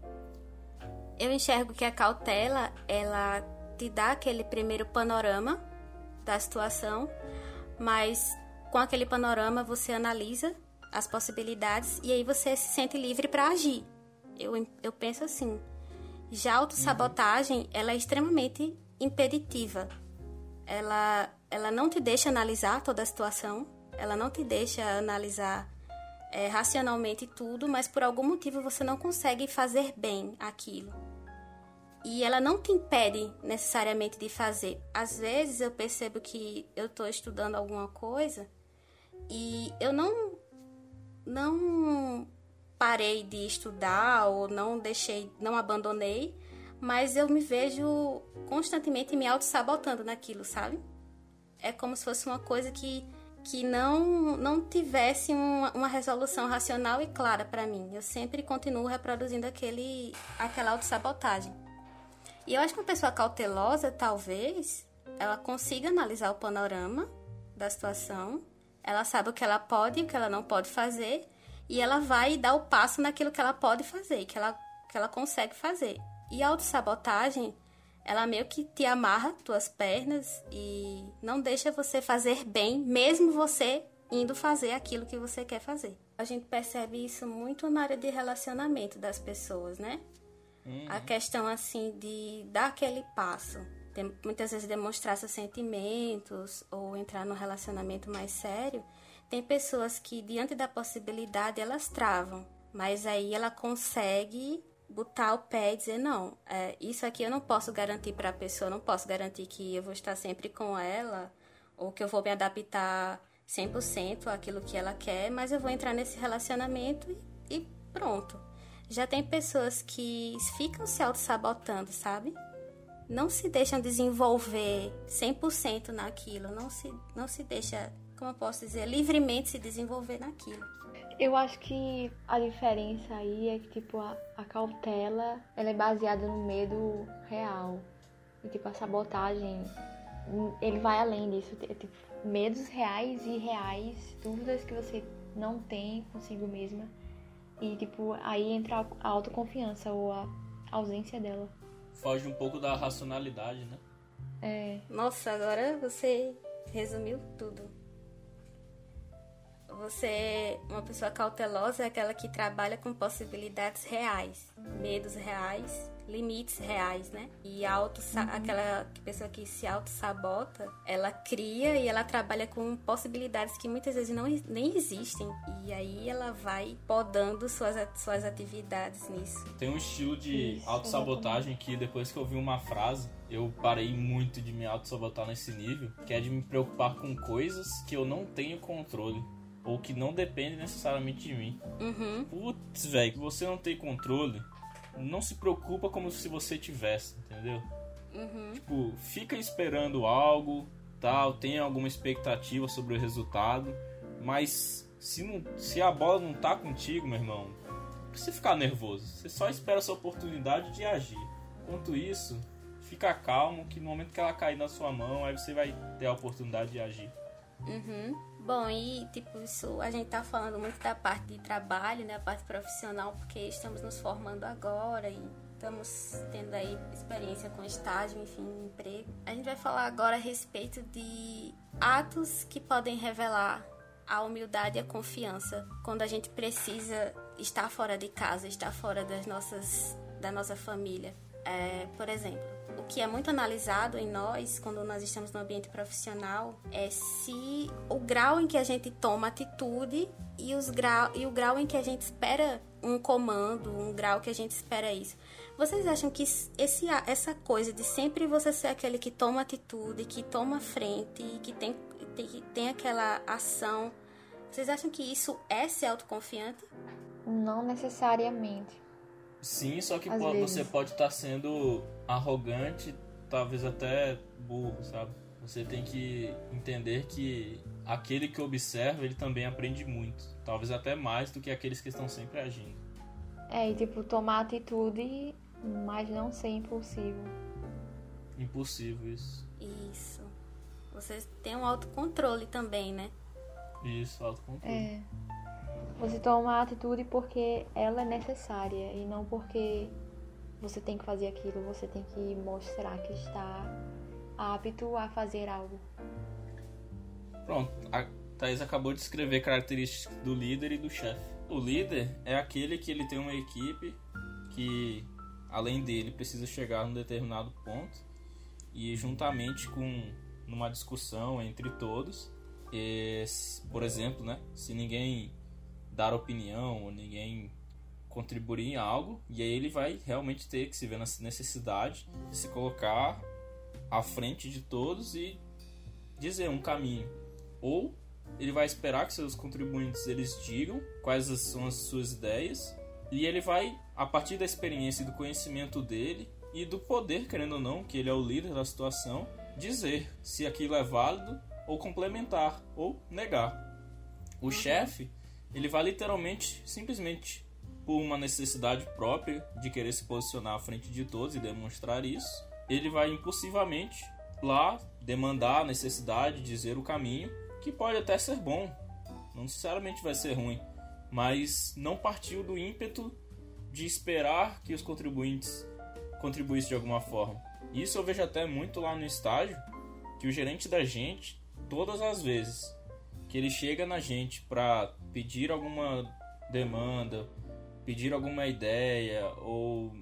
Eu enxergo que a cautela, ela te dá aquele primeiro panorama da situação, mas com aquele panorama você analisa as possibilidades e aí você se sente livre para agir. Eu, eu penso assim. Já a autossabotagem, ela é extremamente impeditiva. Ela, ela não te deixa analisar toda a situação, ela não te deixa analisar é, racionalmente tudo, mas por algum motivo você não consegue fazer bem aquilo. E ela não te impede necessariamente de fazer. Às vezes eu percebo que eu estou estudando alguma coisa e eu não, não parei de estudar ou não deixei, não abandonei, mas eu me vejo constantemente me auto-sabotando naquilo, sabe? É como se fosse uma coisa que, que não, não tivesse uma, uma resolução racional e clara para mim. Eu sempre continuo reproduzindo aquele, aquela auto-sabotagem. E eu acho que uma pessoa cautelosa, talvez, ela consiga analisar o panorama da situação, ela sabe o que ela pode e o que ela não pode fazer, e ela vai dar o passo naquilo que ela pode fazer, que ela, que ela consegue fazer. E a autossabotagem, ela meio que te amarra tuas pernas e não deixa você fazer bem, mesmo você indo fazer aquilo que você quer fazer. A gente percebe isso muito na área de relacionamento das pessoas, né? Uhum. A questão, assim, de dar aquele passo. Tem, muitas vezes demonstrar seus sentimentos ou entrar num relacionamento mais sério. Tem pessoas que, diante da possibilidade, elas travam. Mas aí ela consegue botar o pé e dizer, não, é, isso aqui eu não posso garantir para a pessoa, não posso garantir que eu vou estar sempre com ela ou que eu vou me adaptar cem por cento àquilo que ela quer, mas eu vou entrar nesse relacionamento e, e pronto. Já tem pessoas que ficam se auto-sabotando, sabe? Não se deixam desenvolver cem por cento naquilo, não se, não se deixa, como eu posso dizer, livremente se desenvolver naquilo. Eu acho que a diferença aí é que, tipo, a, a cautela, ela é baseada no medo real. E, tipo, a sabotagem, ele vai além disso. É, tipo, medos reais e irreais, dúvidas que você não tem consigo mesma. E, tipo, aí entra a autoconfiança ou a ausência dela. Foge um pouco da racionalidade, né? É. Nossa, agora você resumiu tudo. Você, uma pessoa cautelosa é aquela que trabalha com possibilidades reais, medos reais, limites reais, né? E auto, uhum. aquela pessoa que se auto-sabota, ela cria e ela trabalha com possibilidades que muitas vezes não, nem existem. E aí ela vai podando suas, suas atividades nisso. Tem um estilo de Isso, auto-sabotagem que depois que eu vi uma frase, eu parei muito de me auto-sabotar nesse nível, que é de me preocupar com coisas que eu não tenho controle. Ou que não depende necessariamente de mim. Uhum. Putz, velho, você não tem controle, não se preocupa como se você tivesse, entendeu? Uhum. Tipo, fica esperando algo, tal, tem alguma expectativa sobre o resultado, mas se, não, se a bola não tá contigo, meu irmão, não precisa ficar nervoso. Você só espera a sua oportunidade de agir. Enquanto isso, fica calmo, que no momento que ela cair na sua mão, aí você vai ter a oportunidade de agir. Uhum. Bom, e tipo, isso a gente tá falando muito da parte de trabalho, né, a parte profissional, porque estamos nos formando agora e estamos tendo aí experiência com estágio, enfim, emprego. A gente vai falar agora a respeito de atos que podem revelar a humildade e a confiança quando a gente precisa estar fora de casa, estar fora das nossas, da nossa família. É, por exemplo, o que é muito analisado em nós, quando nós estamos no ambiente profissional, é se o grau em que a gente toma atitude e, os grau, e o grau em que a gente espera um comando, um grau que a gente espera isso. Vocês acham que esse, essa coisa de sempre você ser aquele que toma atitude, que toma frente, que tem, tem, tem aquela ação, vocês acham que isso é ser autoconfiante? Não necessariamente. Sim, só que Às pode, vezes. você pode estar sendo arrogante, talvez até burro, sabe? Você tem que entender que aquele que observa, ele também aprende muito. Talvez até mais do que aqueles que estão sempre agindo. É, e tipo, tomar atitude, mas não ser impulsivo. Impulsivo, isso. Isso. Vocês têm um autocontrole também, né? Isso, autocontrole. É. Você toma a atitude porque ela é necessária e não porque você tem que fazer aquilo, você tem que mostrar que está apto a fazer algo. Pronto, a Thaís acabou de descrever características do líder e do chefe. O líder é aquele que ele tem uma equipe que, além dele, precisa chegar num determinado ponto e juntamente com numa discussão entre todos, e, por exemplo, né, se ninguém dar opinião ou ninguém contribuir em algo, e aí ele vai realmente ter que se ver na necessidade de se colocar à frente de todos e dizer um caminho. Ou ele vai esperar que seus contribuintes eles digam quais são as suas ideias, e ele vai, a partir da experiência e do conhecimento dele e do poder, querendo ou não, que ele é o líder da situação, dizer se aquilo é válido ou complementar ou negar. O chefe, ele vai literalmente, simplesmente por uma necessidade própria de querer se posicionar à frente de todos e demonstrar isso, ele vai impulsivamente lá demandar a necessidade, dizer o caminho, que pode até ser bom, não necessariamente vai ser ruim, mas não partiu do ímpeto de esperar que os contribuintes contribuíssem de alguma forma. Isso eu vejo até muito lá no estágio, que o gerente da gente, todas as vezes que ele chega na gente para pedir alguma demanda, pedir alguma ideia ou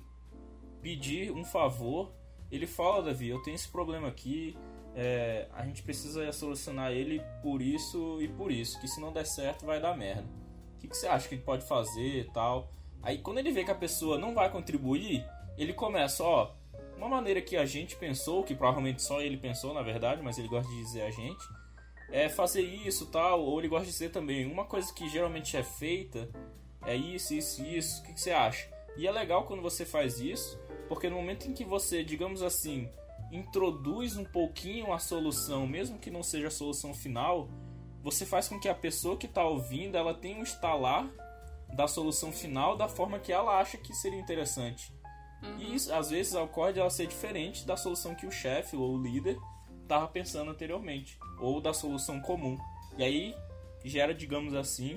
pedir um favor, ele fala: Davi, eu tenho esse problema aqui, é, a gente precisa solucionar ele por isso e por isso, que se não der certo vai dar merda. O que, que você acha que ele pode fazer e tal? Aí quando ele vê que a pessoa não vai contribuir, ele começa, ó, uma maneira que a gente pensou, que provavelmente só ele pensou na verdade, mas ele gosta de dizer a gente, é fazer isso tal, ou ele gosta de dizer também, uma coisa que geralmente é feita é isso, isso, isso, o que, que você acha? E é legal quando você faz isso, porque no momento em que você, digamos assim, introduz um pouquinho a solução, mesmo que não seja a solução final, você faz com que a pessoa que está ouvindo, ela tenha um estalar da solução final da forma que ela acha que seria interessante. Uhum. E isso, às vezes, ocorre de ela ser diferente da solução que o chefe ou o líder estava pensando anteriormente, ou da solução comum. E aí gera, digamos assim,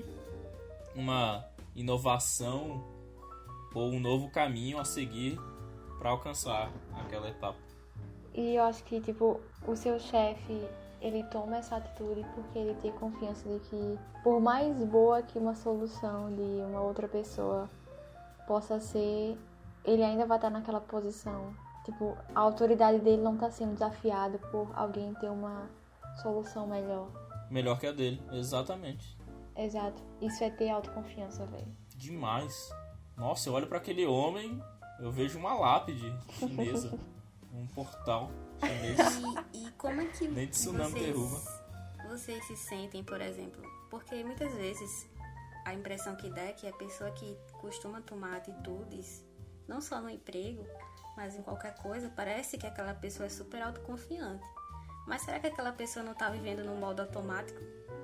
uma inovação ou um novo caminho a seguir para alcançar aquela etapa. E eu acho que, tipo, o seu chefe, ele toma essa atitude porque ele tem confiança de que, por mais boa que uma solução de uma outra pessoa possa ser, ele ainda vai estar naquela posição. Tipo, a autoridade dele não está sendo desafiada por alguém ter uma solução melhor. Melhor que a dele, exatamente. Exato. Isso é ter autoconfiança, velho. Demais. Nossa, eu olho para aquele homem, eu vejo uma lápide chinesa. Um portal chinês. E, e como é que nem de tsunami vocês, derruba. vocês se sentem, por exemplo? Porque muitas vezes a impressão que dá é que a pessoa que costuma tomar atitudes, não só no emprego, mas em qualquer coisa, parece que aquela pessoa é super autoconfiante. Mas será que aquela pessoa não está vivendo no modo automático?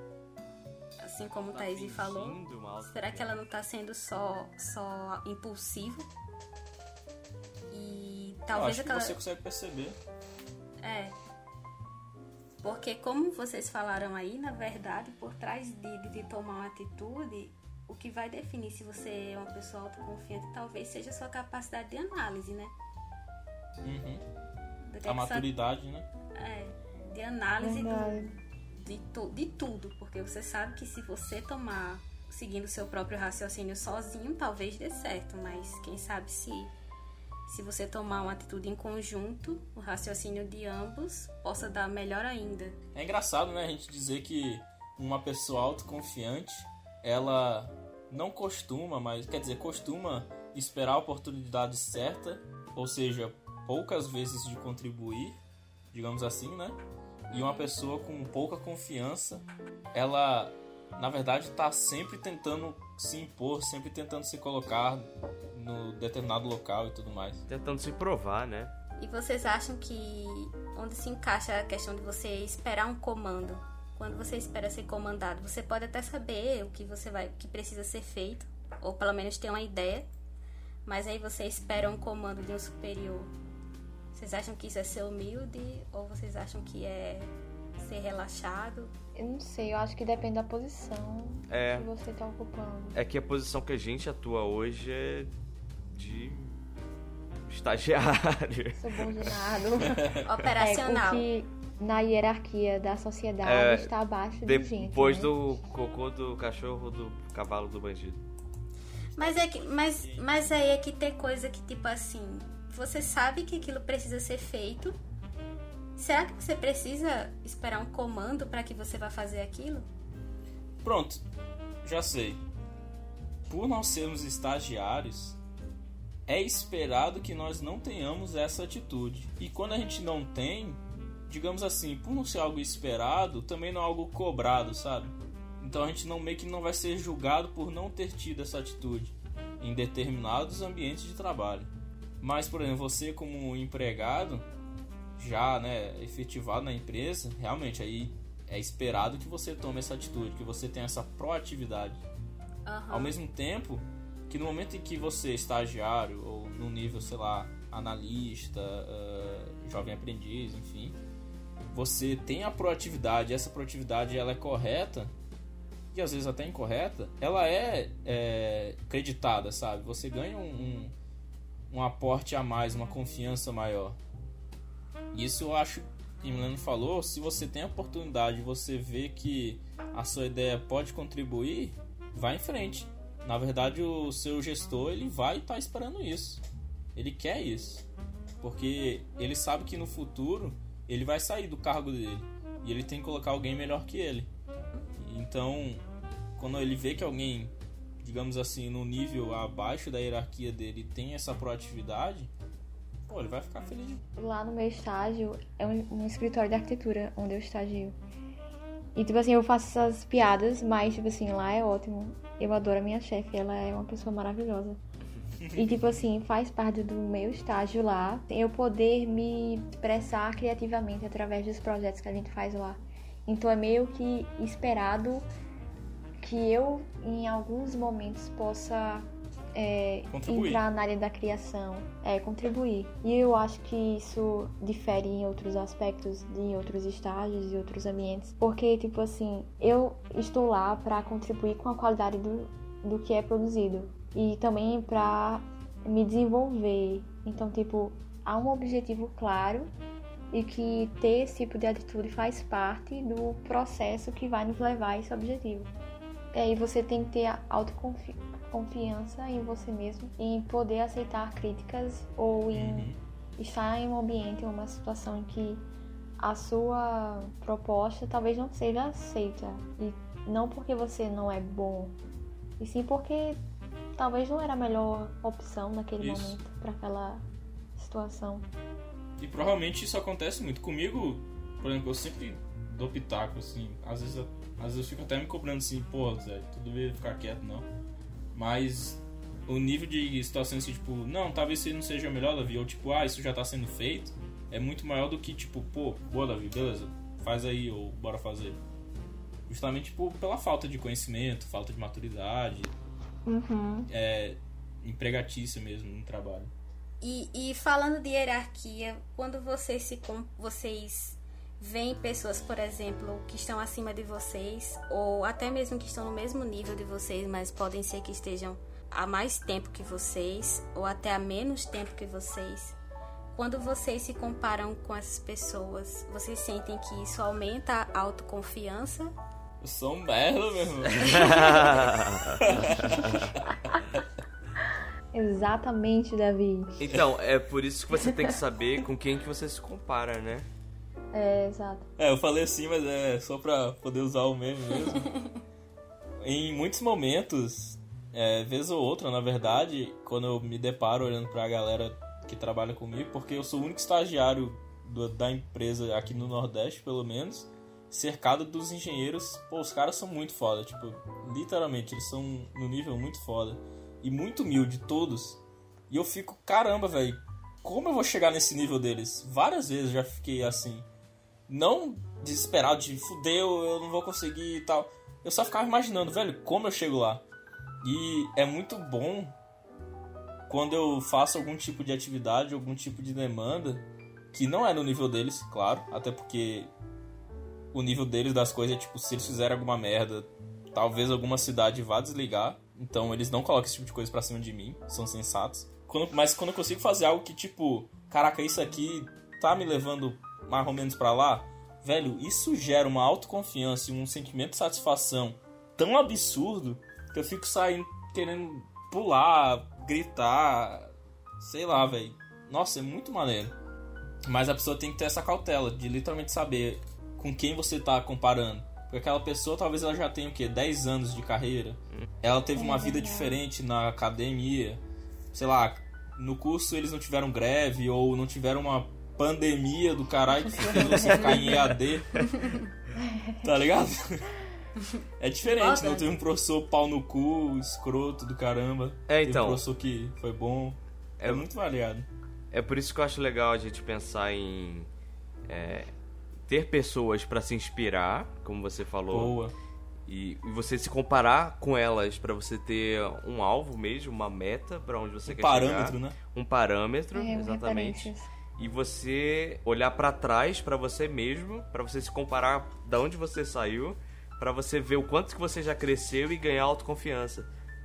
Assim como o Thaís falou. Será que ela não está sendo só, só impulsivo? E talvez eu acho aquela... que você consegue perceber. É. Porque como vocês falaram aí, na verdade, por trás de, de tomar uma atitude, o que vai definir se você é uma pessoa autoconfiante talvez seja a sua capacidade de análise, né? Uhum. A maturidade, sua... né? É, de análise do, de, to, de tudo. Porque você sabe que se você tomar, seguindo o seu próprio raciocínio sozinho, talvez dê certo. Mas quem sabe se, se você tomar uma atitude em conjunto, o raciocínio de ambos possa dar melhor ainda. É engraçado, né, a gente dizer que uma pessoa autoconfiante, ela não costuma, mas quer dizer, costuma esperar a oportunidade certa, ou seja, poucas vezes de contribuir, digamos assim, né? E uma pessoa com pouca confiança, ela, na verdade, está sempre tentando se impor, sempre tentando se colocar no determinado local e tudo mais. Tentando se provar, né? E vocês acham que onde se encaixa a questão de você esperar um comando? Quando você espera ser comandado, você pode até saber o que você vai, o que precisa ser feito, ou pelo menos ter uma ideia, mas aí você espera um comando de um superior. Vocês acham que isso é ser humilde ou vocês acham que é ser relaxado? Eu não sei, eu acho que depende da posição é, que você está ocupando. É que a posição que a gente atua hoje é de estagiário. Subordinado. Operacional. É, o que, na hierarquia da sociedade É, está abaixo de gente. Depois né? do cocô do cachorro, do cavalo do bandido. Mas, é que, mas, mas aí é que tem coisa que, tipo assim, você sabe que aquilo precisa ser feito. Será que você precisa esperar um comando para que você vá fazer aquilo? Pronto, já sei. Por nós sermos estagiários, é esperado que nós não tenhamos essa atitude. E quando a gente não tem, digamos assim, por não ser algo esperado, também não é algo cobrado, sabe? Então a gente não, meio que não vai ser julgado por não ter tido essa atitude em determinados ambientes de trabalho. Mas, por exemplo, você como empregado, já, né, efetivado na empresa, realmente aí é esperado que você tome essa atitude, que você tenha essa proatividade. Uhum. Ao mesmo tempo que no momento em que você é estagiário, ou no nível, sei lá, analista, uh, jovem aprendiz, enfim, você tem a proatividade, essa proatividade ela é correta, e às vezes até incorreta, ela é, é creditada, sabe? Você ganha um, um, um aporte a mais, uma confiança maior. Isso eu acho que o Mileno falou, se você tem a oportunidade, você vê que a sua ideia pode contribuir, vá em frente. Na verdade, o seu gestor, ele vai estar esperando isso. Ele quer isso. Porque ele sabe que no futuro, ele vai sair do cargo dele. E ele tem que colocar alguém melhor que ele. Então, quando ele vê que alguém, digamos assim, no nível abaixo da hierarquia dele tem essa proatividade, pô, ele vai ficar feliz. Lá no meu estágio, é um, um escritório de arquitetura, onde eu estagio. E, tipo assim, eu faço essas piadas, mas, tipo assim, lá é ótimo. Eu adoro a minha chefe, ela é uma pessoa maravilhosa. E, tipo assim, faz parte do meu estágio lá, eu poder me expressar criativamente através dos projetos que a gente faz lá. Então, é meio que esperado que eu, em alguns momentos, possa é, entrar na área da criação, é, contribuir. E eu acho que isso difere em outros aspectos, em outros estágios e outros ambientes, porque, tipo assim, eu estou lá para contribuir com a qualidade do, do que é produzido e também para me desenvolver. Então, tipo, há um objetivo claro e que ter esse tipo de atitude faz parte do processo que vai nos levar a esse objetivo. E aí você tem que ter a autoconfiança em você mesmo, em poder aceitar críticas ou em uhum. estar em um ambiente, em uma situação em que a sua proposta talvez não seja aceita. E não porque você não é bom, e sim porque talvez não era a melhor opção naquele isso. momento para aquela situação. E provavelmente isso acontece muito comigo. Por exemplo, eu sempre dou pitaco, assim, às vezes, às vezes eu fico até me cobrando assim, porra, Zé, tu deveria ficar quieto, não. Mas o nível de situações que, tipo, não, talvez isso não seja melhor, Davi, ou tipo, ah, isso já tá sendo feito, é muito maior do que, tipo, pô, boa, Davi, beleza, faz aí, ou bora fazer. Justamente, tipo, pela falta de conhecimento, falta de maturidade, uhum. é, empregatícia mesmo no trabalho. E, e falando de hierarquia, quando vocês se vocês veem pessoas, por exemplo, que estão acima de vocês, ou até mesmo que estão no mesmo nível de vocês, mas podem ser que estejam há mais tempo que vocês, ou até há menos tempo que vocês, quando vocês se comparam com essas pessoas, vocês sentem que isso aumenta a autoconfiança? Eu sou um merda, meu irmão. Exatamente, Davi. Então, é por isso que você tem que saber com quem que você se compara, né? É, exato. É, eu falei assim, mas é só pra poder usar o meme mesmo. Em muitos momentos, é, vez ou outra, na verdade, quando eu me deparo olhando pra galera que trabalha comigo, porque eu sou o único estagiário do, da empresa aqui no Nordeste, pelo menos, cercado dos engenheiros. Pô, os caras são muito foda, tipo, literalmente, eles são no nível muito foda. E muito humilde, todos. E eu fico, caramba, velho, como eu vou chegar nesse nível deles? Várias vezes já fiquei assim. Não desesperado de fudeu, eu não vou conseguir e tal. Eu só ficava imaginando, velho, como eu chego lá. E é muito bom quando eu faço algum tipo de atividade, algum tipo de demanda, que não é no nível deles, claro. Até porque o nível deles das coisas é tipo, se eles fizerem alguma merda, talvez alguma cidade vá desligar. Então eles não colocam esse tipo de coisa pra cima de mim, são sensatos. Quando, mas quando eu consigo fazer algo que tipo, caraca, isso aqui tá me levando mais ou menos pra lá, velho, isso gera uma autoconfiança e um sentimento de satisfação tão absurdo que eu fico saindo querendo pular, gritar, sei lá, velho. Nossa, é muito maneiro. Mas a pessoa tem que ter essa cautela de literalmente saber com quem você tá comparando. Porque aquela pessoa, talvez ela já tenha o quê? dez anos de carreira. Ela teve uma vida diferente na academia. Sei lá, no curso eles não tiveram greve ou não tiveram uma pandemia do caralho que fez você ficar em E A D. Tá ligado? É diferente, não tem um professor pau no cu, escroto do caramba. É, então. Tem um professor que foi bom. É, é muito variado. É por isso que eu acho legal a gente pensar em é, ter pessoas pra se inspirar, como você falou. Boa. E, e você se comparar com elas pra você ter um alvo mesmo, uma meta pra onde você um quer parâmetro, chegar. Né? Um parâmetro, É, exatamente. referências. E você olhar pra trás pra você mesmo, pra você se comparar da onde você saiu, pra você ver o quanto que você já cresceu e ganhar autoconfiança.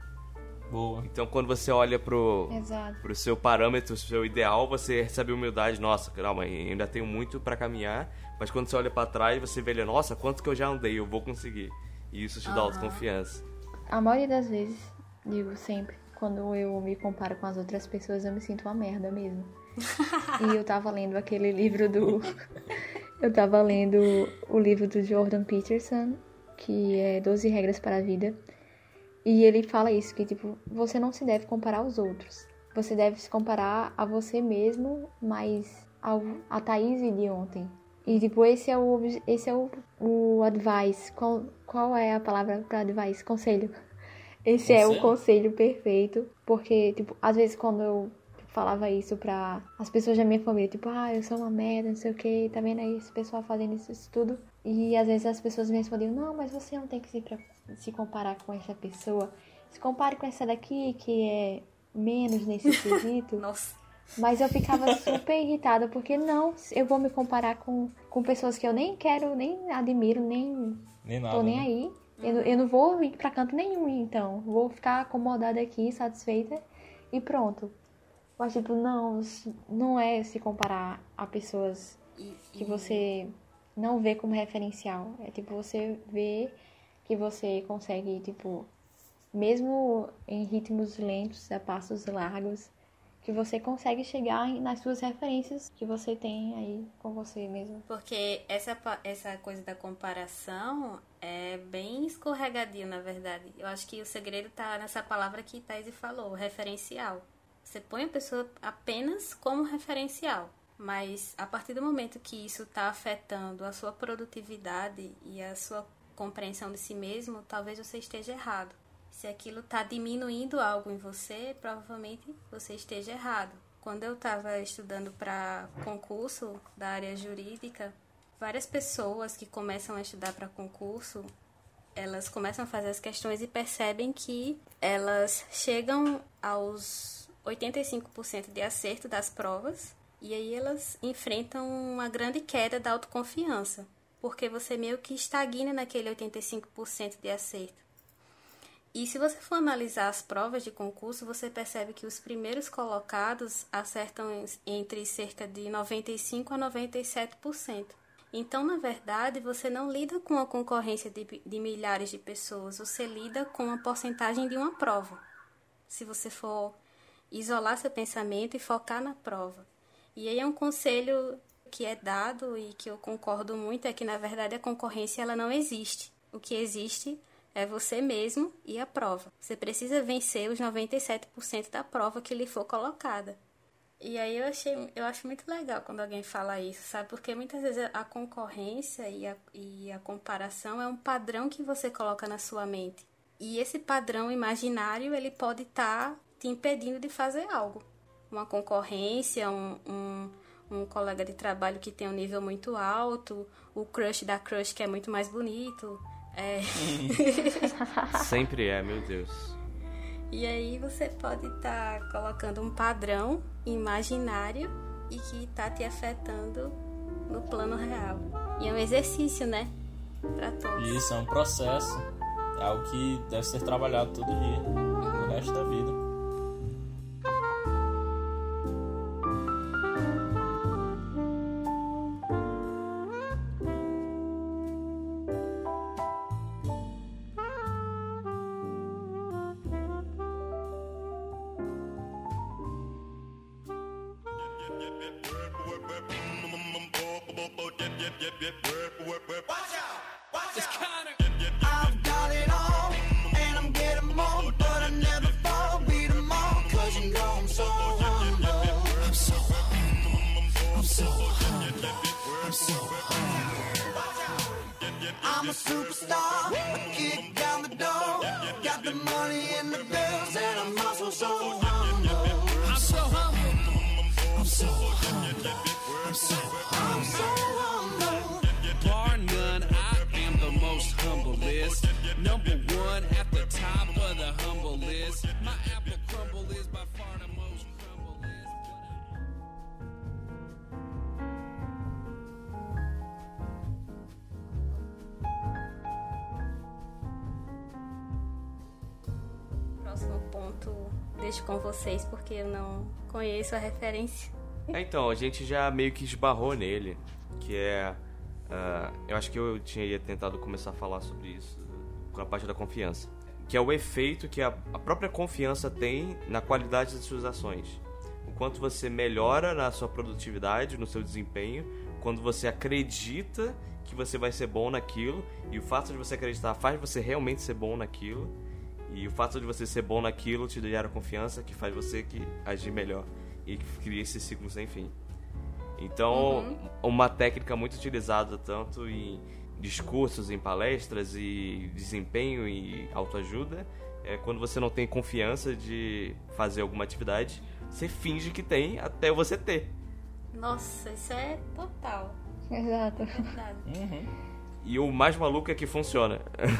Boa. Então quando você olha pro, Exato. pro seu parâmetro, pro seu ideal, você recebe humildade. Nossa, calma, ainda tenho muito pra caminhar. Mas quando você olha pra trás, você vê, nossa, quanto que eu já andei, eu vou conseguir. E isso te dá Aham. autoconfiança. A maioria das vezes, digo sempre, quando eu me comparo com as outras pessoas, eu me sinto uma merda mesmo. E eu tava lendo aquele livro do... eu tava lendo o livro do Jordan Peterson, que é doze Regras para a Vida. E ele fala isso, que tipo, você não se deve comparar aos outros. Você deve se comparar a você mesmo, mas ao, a Thaís de ontem. E tipo, esse é o, esse é o, o advice. Qual, qual é a palavra para advice? Conselho. Esse Conselho? é o conselho perfeito. Porque, tipo, às vezes quando eu falava isso pra as pessoas da minha família, tipo, ah, eu sou uma merda, não sei o que, tá vendo aí esse pessoal fazendo isso, isso tudo. E às vezes as pessoas me respondiam, não, mas você não tem que se, se comparar com essa pessoa. Se compare com essa daqui, que é menos nesse quesito. Nossa. Mas eu ficava super irritada, porque não, eu vou me comparar com, com pessoas que eu nem quero, nem admiro, nem Nem nada. tô nem né? aí. Eu, eu não vou ir pra canto nenhum, então. Vou ficar acomodada aqui, satisfeita e pronto. Mas, tipo, não, não é se comparar a pessoas que você não vê como referencial. É, tipo, você vê que você consegue, tipo, mesmo em ritmos lentos, a passos largos, que você consegue chegar nas suas referências que você tem aí com você mesmo. Porque essa, essa coisa da comparação é bem escorregadio, na verdade. Eu acho que o segredo tá nessa palavra que Thaís falou, referencial. Você põe a pessoa apenas como referencial. Mas a partir do momento que isso está afetando a sua produtividade e a sua compreensão de si mesmo, talvez você esteja errado. Se aquilo está diminuindo algo em você, provavelmente você esteja errado. Quando eu estava estudando para concurso da área jurídica, várias pessoas que começam a estudar para concurso, elas começam a fazer as questões e percebem que elas chegam aos oitenta e cinco por cento de acerto das provas e aí elas enfrentam uma grande queda da autoconfiança, porque você meio que estagna naquele oitenta e cinco por cento de acerto. E se você for analisar as provas de concurso, você percebe que os primeiros colocados acertam entre cerca de noventa e cinco por cento a noventa e sete por cento. Então, na verdade, você não lida com a concorrência de, de milhares de pessoas, você lida com a porcentagem de uma prova. Se você for isolar seu pensamento e focar na prova. E aí é um conselho que é dado e que eu concordo muito, é que, na verdade, a concorrência ela não existe. O que existe é você mesmo e a prova. Você precisa vencer os noventa e sete por cento da prova que lhe for colocada. E aí eu, achei, eu acho muito legal quando alguém fala isso, sabe? Porque muitas vezes a concorrência e a, e a comparação é um padrão que você coloca na sua mente. E esse padrão imaginário, ele pode estar tá te impedindo de fazer algo. Uma concorrência, um, um, um colega de trabalho que tem um nível muito alto, o crush da crush que é muito mais bonito. É. Sempre é, meu Deus. E aí você pode estar tá colocando um padrão imaginário e que está te afetando no plano real. E é um exercício, né? Para todos. Isso, é um processo. É algo que deve ser trabalhado todo dia, no resto da vida. I've got it all, and I'm getting more, but I never fall, beat them all, cause you know I'm so humble. I'm so humble. I'm so humble. I'm so humble. I'm a superstar, a kick down the door, got the money in the bills, and I'm also so humble. I'm so humble. I'm so humble. I'm so I'm so humble. Bar none, I am the most humblest. Number one at the top of the humble list. My apple crumble is by far the most crumblest. Próximo ponto, deixo com vocês porque eu não conheço a referência. É, então, a gente já meio que esbarrou nele, que é... Uh, eu acho que eu tinha tentado começar a falar sobre isso com a parte da confiança, que é o efeito que a, a própria confiança tem na qualidade das suas ações. O quanto você melhora na sua produtividade, no seu desempenho, quando você acredita que você vai ser bom naquilo, e o fato de você acreditar faz você realmente ser bom naquilo, e o fato de você ser bom naquilo te gera confiança que faz você que agir melhor e cria esse ciclo sem fim. Então, uhum. uma técnica muito utilizada tanto em discursos, em palestras e desempenho e autoajuda é quando você não tem confiança de fazer alguma atividade, você finge que tem até você ter. Nossa, isso é total. Exato. É verdade. Uhum. E o mais maluco é que funciona.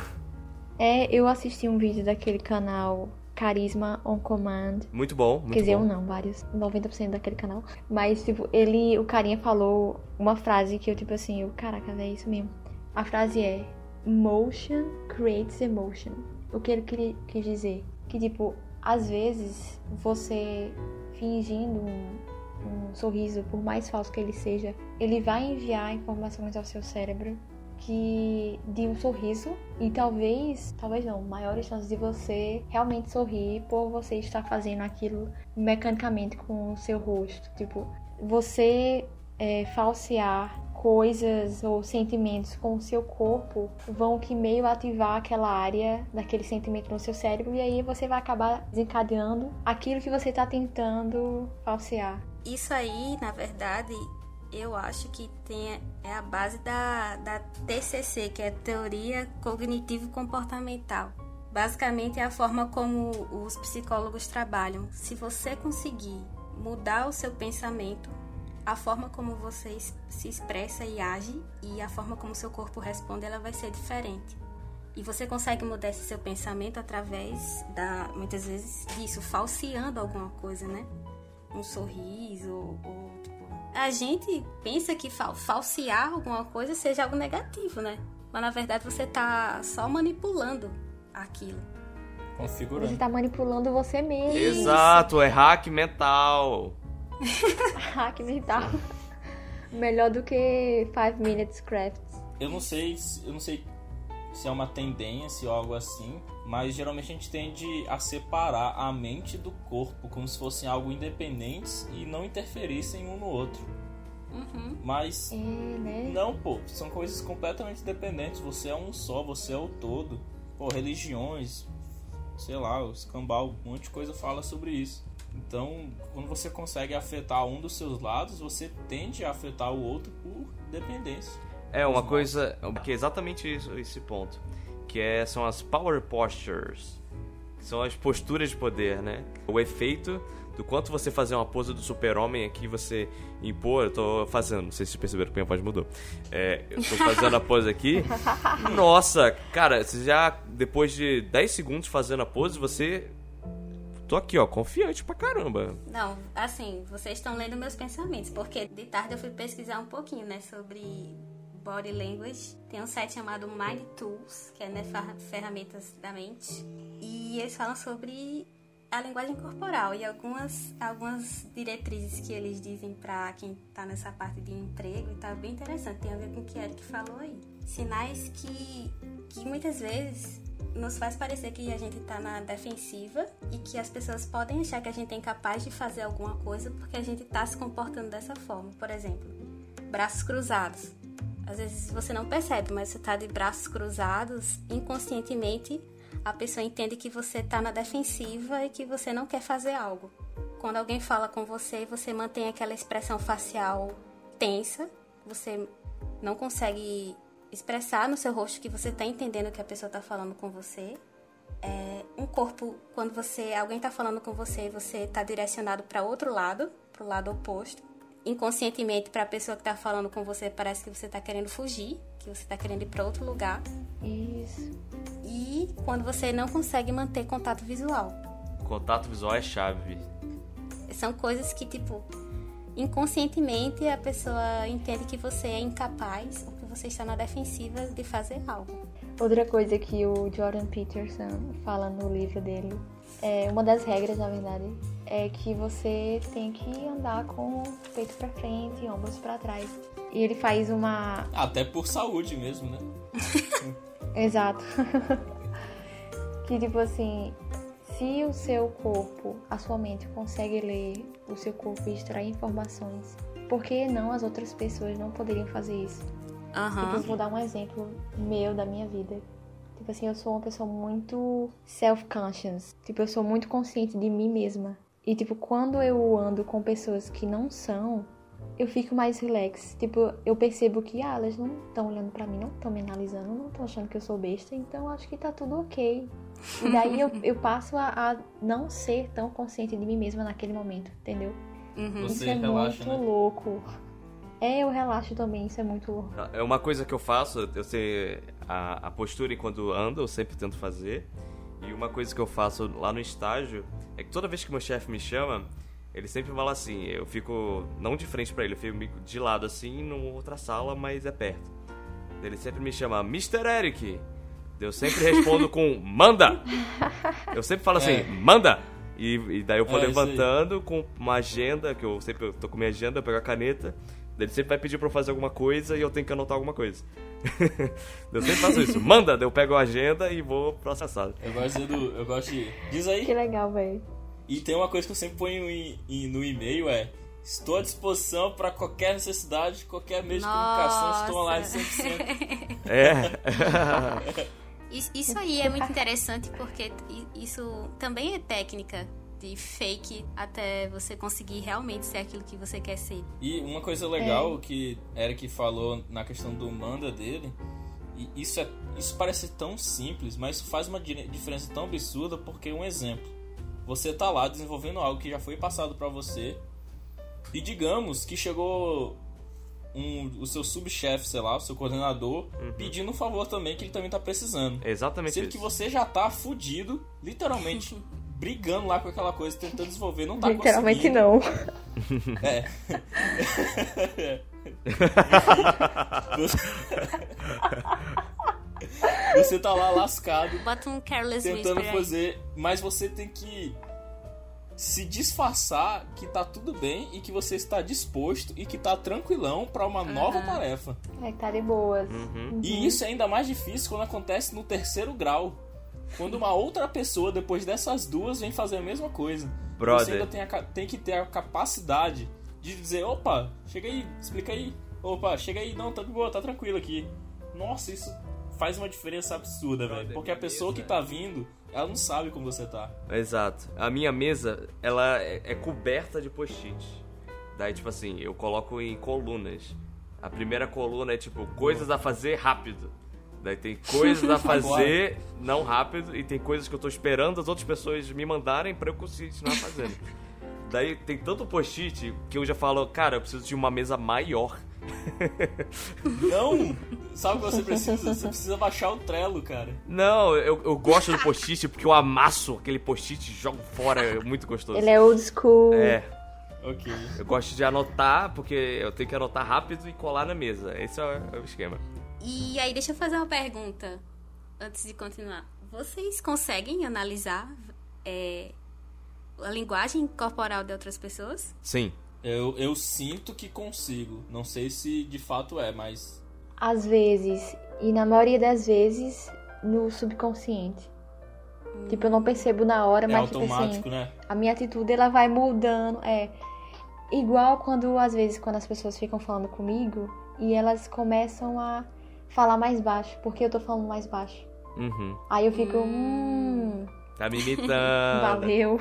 É, eu assisti um vídeo daquele canal Carisma on Command. Muito bom, muito Quer dizer, bom. um não, vários. noventa por cento daquele canal. Mas, tipo, ele, o carinha falou uma frase que eu, tipo assim, eu, caraca, é isso mesmo. A frase é: motion creates emotion. O que ele queria, quis dizer? Que, tipo, às vezes, você fingindo um, um sorriso, por mais falso que ele seja, ele vai enviar informações ao seu cérebro que de um sorriso, e talvez, talvez não, maiores chances de você realmente sorrir por você estar fazendo aquilo mecanicamente com o seu rosto. Tipo, você é, falsear coisas ou sentimentos com o seu corpo vão que meio ativar aquela área daquele sentimento no seu cérebro, e aí você vai acabar desencadeando aquilo que você está tentando falsear. Isso aí, na verdade, eu acho que tem, é a base da, da T C C, que é Teoria Cognitivo-Comportamental. Basicamente é a forma como os psicólogos trabalham. Se você conseguir mudar o seu pensamento, a forma como você se expressa e age, e a forma como o seu corpo responde, ela vai ser diferente. E você consegue mudar esse seu pensamento através, da, muitas vezes, disso, falseando alguma coisa, né? Um sorriso, ou, ou tipo... A gente pensa que fal- falsear alguma coisa seja algo negativo, né? Mas, na verdade, você tá só manipulando aquilo. Configurando. Você tá manipulando você mesmo. Exato, é hack mental. Hack mental. Melhor do que five minutes crafts. Eu não sei, eu não sei se é uma tendência ou algo assim, mas geralmente a gente tende a separar a mente do corpo como se fossem algo independentes e não interferissem um no outro. Uhum. Mas é, né? não, pô, são coisas completamente dependentes. Você é um só, você é o todo. Pô, religiões, sei lá, o escambau, um monte de coisa fala sobre isso. Então, quando você consegue afetar um dos seus lados, você tende a afetar o outro por dependência. É uma coisa que é exatamente isso, esse ponto, que é, são as power postures, que são as posturas de poder, né? O efeito do quanto você fazer uma pose do super-homem aqui, você impor, eu tô fazendo, não sei se vocês perceberam que minha voz mudou, é, eu tô fazendo a pose aqui, nossa, cara, você já, depois de dez segundos fazendo a pose, você, tô aqui, ó, confiante pra caramba. Não, assim, vocês estão lendo meus pensamentos, porque de tarde eu fui pesquisar um pouquinho, né, sobre body language. Tem um site chamado Mind Tools, que é, né, ferramentas da mente, e eles falam sobre a linguagem corporal e algumas, algumas diretrizes que eles dizem pra quem tá nessa parte de emprego, e tá bem interessante, tem a ver com o que Eric falou aí. Sinais que, que muitas vezes nos faz parecer que a gente tá na defensiva e que as pessoas podem achar que a gente é incapaz de fazer alguma coisa porque a gente tá se comportando dessa forma. Por exemplo, braços cruzados. Às vezes você não percebe, mas você tá de braços cruzados, inconscientemente a pessoa entende que você tá na defensiva e que você não quer fazer algo. Quando alguém fala com você, você mantém aquela expressão facial tensa, você não consegue expressar no seu rosto que você tá entendendo que a pessoa tá falando com você. É, um corpo, quando você alguém tá falando com você, você tá direcionado para outro lado, pro lado oposto. Inconscientemente, para a pessoa que tá falando com você, parece que você tá querendo fugir, que você tá querendo ir para outro lugar. Isso. E quando você não consegue manter contato visual. Contato visual é chave. São coisas que, tipo, inconscientemente a pessoa entende que você é incapaz ou que você está na defensiva de fazer algo. Outra coisa que o Jordan Peterson fala no livro dele, é uma das regras, na verdade, é que você tem que andar com o peito pra frente e ombros pra trás. E ele faz uma... Até por saúde mesmo, né? Exato. Que tipo assim, se o seu corpo, a sua mente consegue ler o seu corpo e extrair informações, por que não as outras pessoas não poderiam fazer isso? Uhum. Tipo, eu vou dar um exemplo meu da minha vida. Tipo assim, eu sou uma pessoa muito self-conscious. Tipo, eu sou muito consciente de mim mesma. E tipo, quando eu ando com pessoas que não são, eu fico mais relax. Tipo, eu percebo que, ah, elas não estão olhando pra mim, não estão me analisando, não estão achando que eu sou besta, então acho que tá tudo ok. E daí eu, eu passo a, a não ser tão consciente de mim mesma naquele momento, entendeu? Uhum. Isso Você é relaxa, muito né? louco. É, eu relaxo também, isso é muito louco. É uma coisa que eu faço, eu sei a, a postura enquanto ando, eu sempre tento fazer. E uma coisa que eu faço lá no estágio é que toda vez que meu chefe me chama, ele sempre fala assim, eu fico não de frente pra ele, eu fico de lado assim, numa outra sala, mas é perto. Ele sempre me chama mister Eric. Eu sempre respondo com manda! Eu sempre falo assim, É. manda! E, e daí eu vou É, isso aí. levantando com uma agenda, que eu sempre eu tô com minha agenda, eu pego a caneta. Ele sempre vai pedir pra eu fazer alguma coisa e eu tenho que anotar alguma coisa. Eu sempre faço isso. Manda, daí eu pego a agenda e vou processar. Eu gosto de, do- eu gosto de... Diz aí. Que legal, velho. E tem uma coisa que eu sempre ponho em- em- no e-mail, é... Estou à disposição para qualquer necessidade, qualquer meio de comunicação, estou online cem por cento. É. Isso, isso aí é muito interessante porque i- isso também é técnica de fake até você conseguir realmente ser aquilo que você quer ser. E uma coisa legal que Eric falou na questão do manda dele, e isso, é, isso parece tão simples, mas isso faz uma di- diferença tão absurda, porque um exemplo, você tá lá desenvolvendo algo que já foi passado pra você, e digamos que chegou um, o seu subchefe, sei lá, o seu coordenador, pedindo um favor também que ele também tá precisando. É exatamente Sendo isso. que você já tá fudido, literalmente, brigando lá com aquela coisa, tentando desenvolver, não tá Literalmente conseguindo. não. É. Você tá lá lascado, Bota um careless tentando whisper aí. fazer, mas você tem que se disfarçar que tá tudo bem e que você está disposto e que tá tranquilão pra uma nova tarefa. É que tá de boas. Uhum. E isso é ainda mais difícil quando acontece no terceiro grau. Quando uma outra pessoa, depois dessas duas, vem fazer a mesma coisa. Brother. Você ainda tem, a ca- tem que ter a capacidade de dizer, opa, chega aí, explica aí. Opa, chega aí, não, tá de boa, tá tranquilo aqui. Nossa, isso faz uma diferença absurda, velho. Porque a pessoa que tá vindo, ela não sabe como você tá. Exato. A minha mesa, ela é, é coberta de post-it. Daí, tipo assim, eu coloco em colunas. A primeira coluna é, tipo, coisas a fazer rápido. Daí tem coisas a fazer não rápido e tem coisas que eu tô esperando as outras pessoas me mandarem pra eu continuar fazendo. Daí tem tanto post-it que eu já falo, cara, eu preciso de uma mesa maior. Não! Sabe o que você precisa? Você precisa baixar o Trello, cara. Não, eu, eu gosto do post-it porque eu amasso aquele post-it e jogo fora, é muito gostoso. Ele é old school. É, Ok. eu gosto de anotar porque eu tenho que anotar rápido e colar na mesa. Esse é o, é o esquema. E aí, deixa eu fazer uma pergunta antes de continuar. Vocês conseguem analisar é, a linguagem corporal de outras pessoas? Sim. Eu, eu sinto que consigo. Não sei se de fato é, mas... Às vezes, e na maioria das vezes, no subconsciente. Tipo, eu não percebo na hora, É mas tipo automático, assim, né? a minha atitude ela vai mudando. É igual quando, às vezes, quando as pessoas ficam falando comigo e elas começam a falar mais baixo, porque eu tô falando mais baixo. Uhum. Aí eu fico, hum... Tá me imitando. Valeu.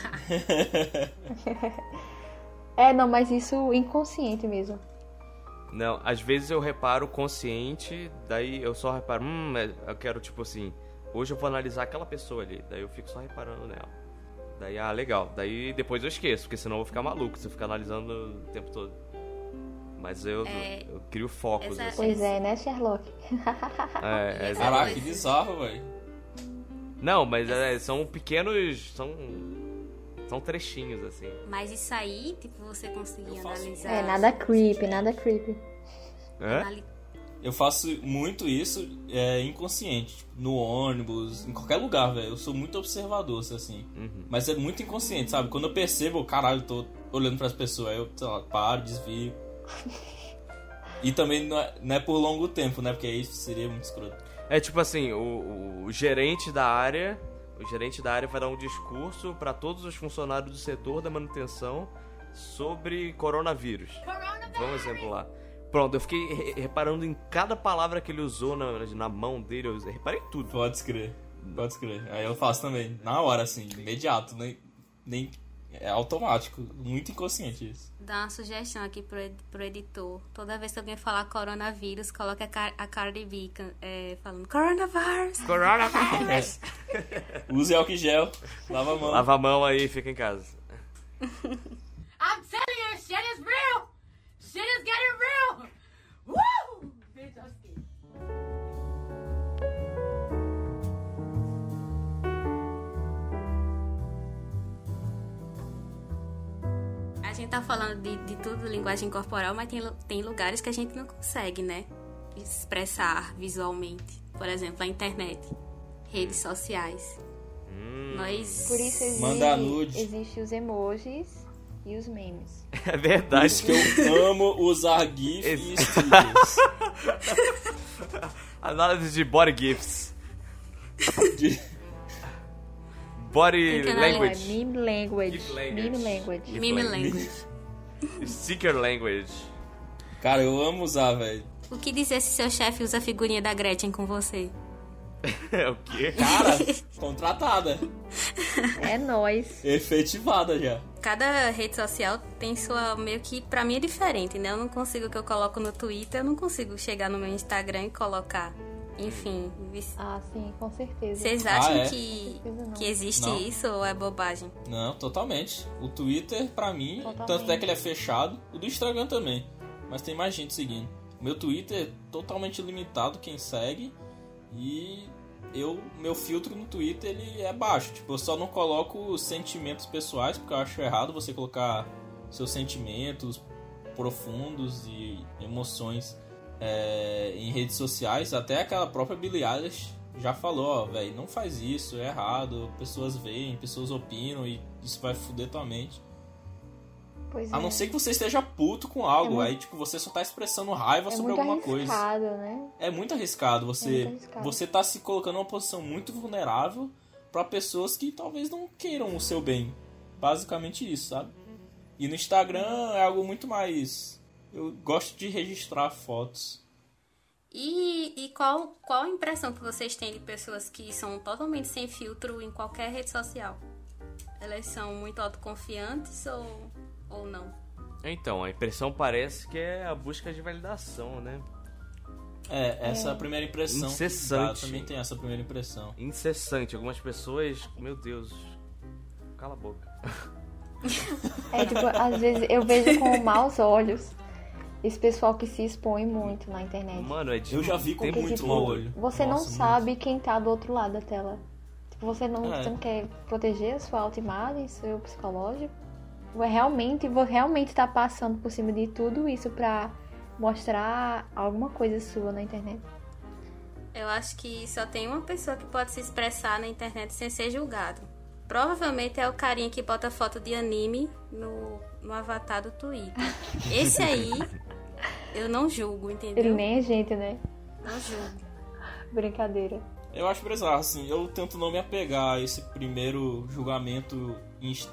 É, não, mas isso inconsciente mesmo. Não, às vezes eu reparo consciente, daí eu só reparo, hum, eu quero tipo assim, hoje eu vou analisar aquela pessoa ali, daí eu fico só reparando nela. Daí, ah, legal, daí depois eu esqueço, porque senão eu vou ficar maluco se eu ficar analisando o tempo todo. Mas eu, É, eu crio focos. essa- Assim. Pois é, né, Sherlock? É, é, Caraca, exatamente. que bizarro, velho. Não, mas é, são pequenos, são, são trechinhos, assim. Mas isso aí, tipo, você conseguir analisar... É, nada creepy, nada creepy. Hã? anali- Eu faço muito isso é, inconsciente. Tipo, no ônibus, em qualquer lugar, velho. Eu sou muito observador, assim. Uhum. Mas é muito inconsciente, sabe? Quando eu percebo, caralho, eu tô olhando pras pessoas, aí eu, sei lá, paro, desvio. E também não é, não é por longo tempo, né? Porque isso seria muito escroto. É tipo assim, o, o, o gerente da área, o gerente da área vai dar um discurso para todos os funcionários do setor da manutenção sobre coronavírus. Vamos um exemplo lá. Pronto, eu fiquei re- reparando em cada palavra que ele usou na, na mão dele, eu reparei em tudo. Pode escrever, pode escrever. Aí eu faço também, na hora, assim, imediato, nem, nem é automático, muito inconsciente isso. Dá uma sugestão aqui pro, ed- pro editor. Toda vez que alguém falar coronavírus, coloca a, Car- a Cardi B can- é, falando coronavirus. Coronavírus. Use álcool em gel, lava a mão. Lava a mão aí e fica em casa. I'm telling you, shit is real. Shit is getting real. Woo! Bitch, I'm scared. A gente tá falando de, de tudo, linguagem corporal, mas tem, lu- tem lugares que a gente não consegue, né? Expressar visualmente. Por exemplo, a internet, redes sociais. Nós... Por isso existe, Manda nude. existe os emojis e os memes. É Por verdade. isso que eu amo usar GIF Esse- e stickers. Análise de body gifs. De- Body Tem que É, language. meme language. Gif language. Meme language. Gif Meme language. language. Sticker language. Cara, eu amo usar, velho. O que dizer se seu chefe usa a figurinha da Gretchen com você? É o quê? Cara, contratada. É nóis. Efetivada já. Cada rede social tem sua... Meio que, pra mim, é diferente, né? Eu não consigo o que eu coloco no Twitter, eu não consigo chegar no meu Instagram e colocar. Enfim, vice- Ah, sim, com certeza. vocês acham Ah, é? que, Certeza não. que existe Não. isso ou é bobagem? Não, totalmente. O Twitter, pra mim, Totalmente. tanto é que ele é fechado. O do Instagram também. Mas tem mais gente seguindo. O meu Twitter é totalmente limitado quem segue. E eu, meu filtro no Twitter ele é baixo. Tipo, eu só não coloco sentimentos pessoais, porque eu acho errado você colocar seus sentimentos profundos e emoções é, em redes sociais. Até aquela própria Billie Eilish já falou, ó, velho, não faz isso, é errado. Pessoas veem, pessoas opinam e isso vai foder tua mente. Pois A é. não ser que você esteja puto com algo, É muito- aí tipo, você só tá expressando raiva É sobre muito alguma coisa. arriscado, né? É muito arriscado. Você, É muito arriscado. você tá se colocando numa posição muito vulnerável pra pessoas que talvez não queiram o seu bem. Basicamente isso, sabe? E no Instagram é algo muito mais... Eu gosto de registrar fotos. E, e qual, qual a impressão que vocês têm de pessoas que são totalmente sem filtro em qualquer rede social? Elas são muito autoconfiantes ou, ou não? Então, a impressão parece que é a busca de validação, né? É, essa é a primeira impressão. que Incessante. dá. Também tem essa primeira impressão. Incessante. Algumas pessoas, meu Deus, cala a boca. É, tipo, às vezes eu vejo com maus olhos esse pessoal que se expõe muito na internet. Mano, é de... Eu já vi com tem Porque, muito tipo, mau olho. Você não Nossa, muito. sabe quem tá do outro lado da tela. Tipo, você não, É. você não quer proteger a sua autoimagem, seu psicológico. Você realmente, você realmente tá passando por cima de tudo isso pra mostrar alguma coisa sua na internet. Eu acho que só tem uma pessoa que pode se expressar na internet sem ser julgado. Provavelmente é o carinha que bota foto de anime no, no avatar do Twitter. Esse aí, eu não julgo, entendeu? Ele nem é gente, né? Não julgo. Brincadeira. Eu acho bizarro, assim, eu tento não me apegar a esse primeiro julgamento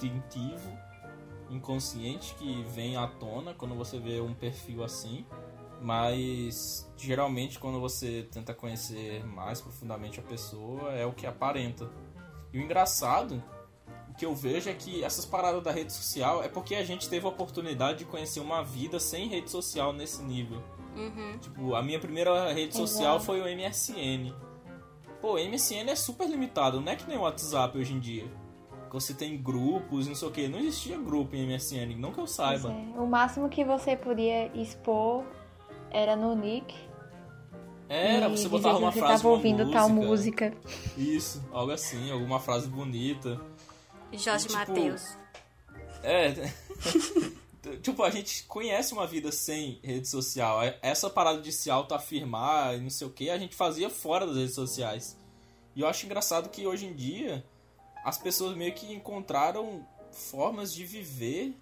instintivo, inconsciente, que vem à tona quando você vê um perfil assim. Mas geralmente quando você tenta conhecer mais profundamente a pessoa é o que aparenta. E o engraçado que eu vejo é que essas paradas da rede social é porque a gente teve a oportunidade de conhecer uma vida sem rede social nesse nível. Uhum. Tipo, a minha primeira rede social Exato. foi o M S N. Pô, o M S N é super limitado, não é que nem o WhatsApp hoje em dia. Que você tem grupos, não sei o que. Não existia grupo em M S N, não que eu Pois saiba. é. O máximo que você podia expor era no nick. Era, e você dizer botava que uma você frase, tava uma ouvindo tal música. Isso, algo assim, alguma frase bonita. Jorge Tipo, Mateus. É. Tipo, a gente conhece uma vida sem rede social. Essa parada de se autoafirmar e não sei o que, a gente fazia fora das redes sociais. E eu acho engraçado que hoje em dia as pessoas meio que encontraram formas de viver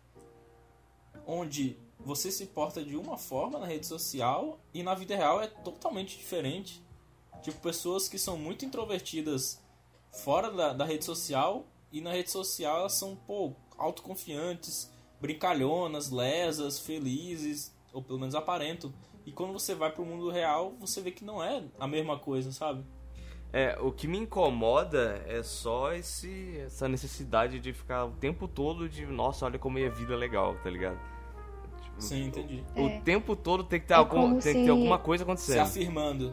onde você se porta de uma forma na rede social e na vida real é totalmente diferente. Tipo, pessoas que são muito introvertidas fora da, da rede social e na rede social elas são, pô, autoconfiantes, brincalhonas, lesas, felizes, ou pelo menos aparentam. E quando você vai pro mundo real, você vê que não é a mesma coisa, sabe? É, o que me incomoda é só esse, essa necessidade de ficar o tempo todo de, nossa, olha como é vida legal, tá ligado? Tipo, Sim, entendi. O É. tempo todo tem que ter, É algum, como tem que se- ter alguma coisa Se acontecendo. afirmando.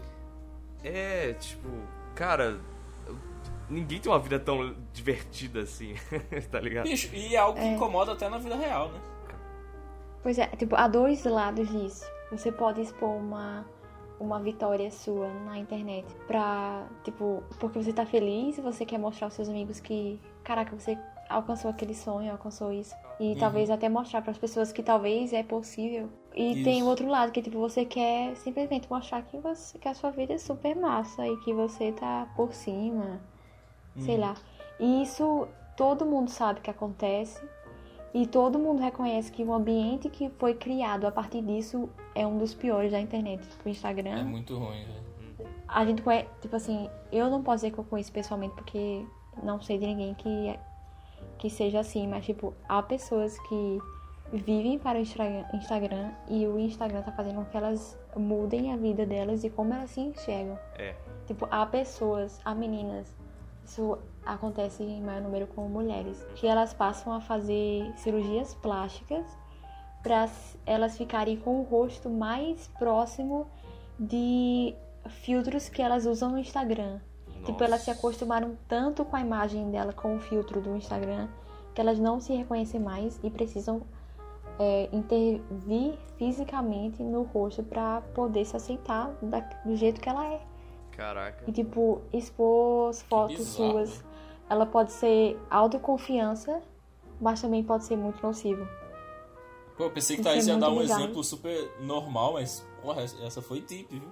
É, tipo, cara, ninguém tem uma vida tão divertida assim, tá ligado? Bicho, e é algo que É. incomoda até na vida real, né? Pois é, tipo, há dois lados disso. Você pode expor uma, uma vitória sua na internet pra, tipo, porque você tá feliz, você quer mostrar aos seus amigos que, caraca, você alcançou aquele sonho, alcançou isso. E Uhum. talvez até mostrar pras pessoas que talvez é possível. E Isso. tem o outro lado, que tipo, você quer simplesmente mostrar que, você, que a sua vida é super massa e que você tá por cima, sei Uhum. lá. E isso todo mundo sabe que acontece. E todo mundo reconhece que o ambiente que foi criado a partir disso é um dos piores da internet. O Instagram. É muito ruim, velho. A gente conhece, tipo assim, eu não posso dizer que eu conheço pessoalmente porque não sei de ninguém que, que seja assim, mas tipo, há pessoas que vivem para o Instra- Instagram e o Instagram tá fazendo com que elas mudem a vida delas e como elas se enxergam. É. Tipo, há pessoas, há meninas, isso acontece em maior número com mulheres, que elas passam a fazer cirurgias plásticas para elas ficarem com o rosto mais próximo de filtros que elas usam no Instagram. Tipo, elas se acostumaram tanto com a imagem dela com o filtro do Instagram que elas não se reconhecem mais e precisam é, intervir fisicamente no rosto para poder se aceitar da- do jeito que ela é. Caraca. E tipo, expor as fotos bizarro. suas, ela pode ser autoconfiança, mas também pode ser muito nocivo. Pô, eu pensei que Isso Thaís é ia dar muito um bizarro. exemplo super normal, mas, porra, essa foi tip, viu?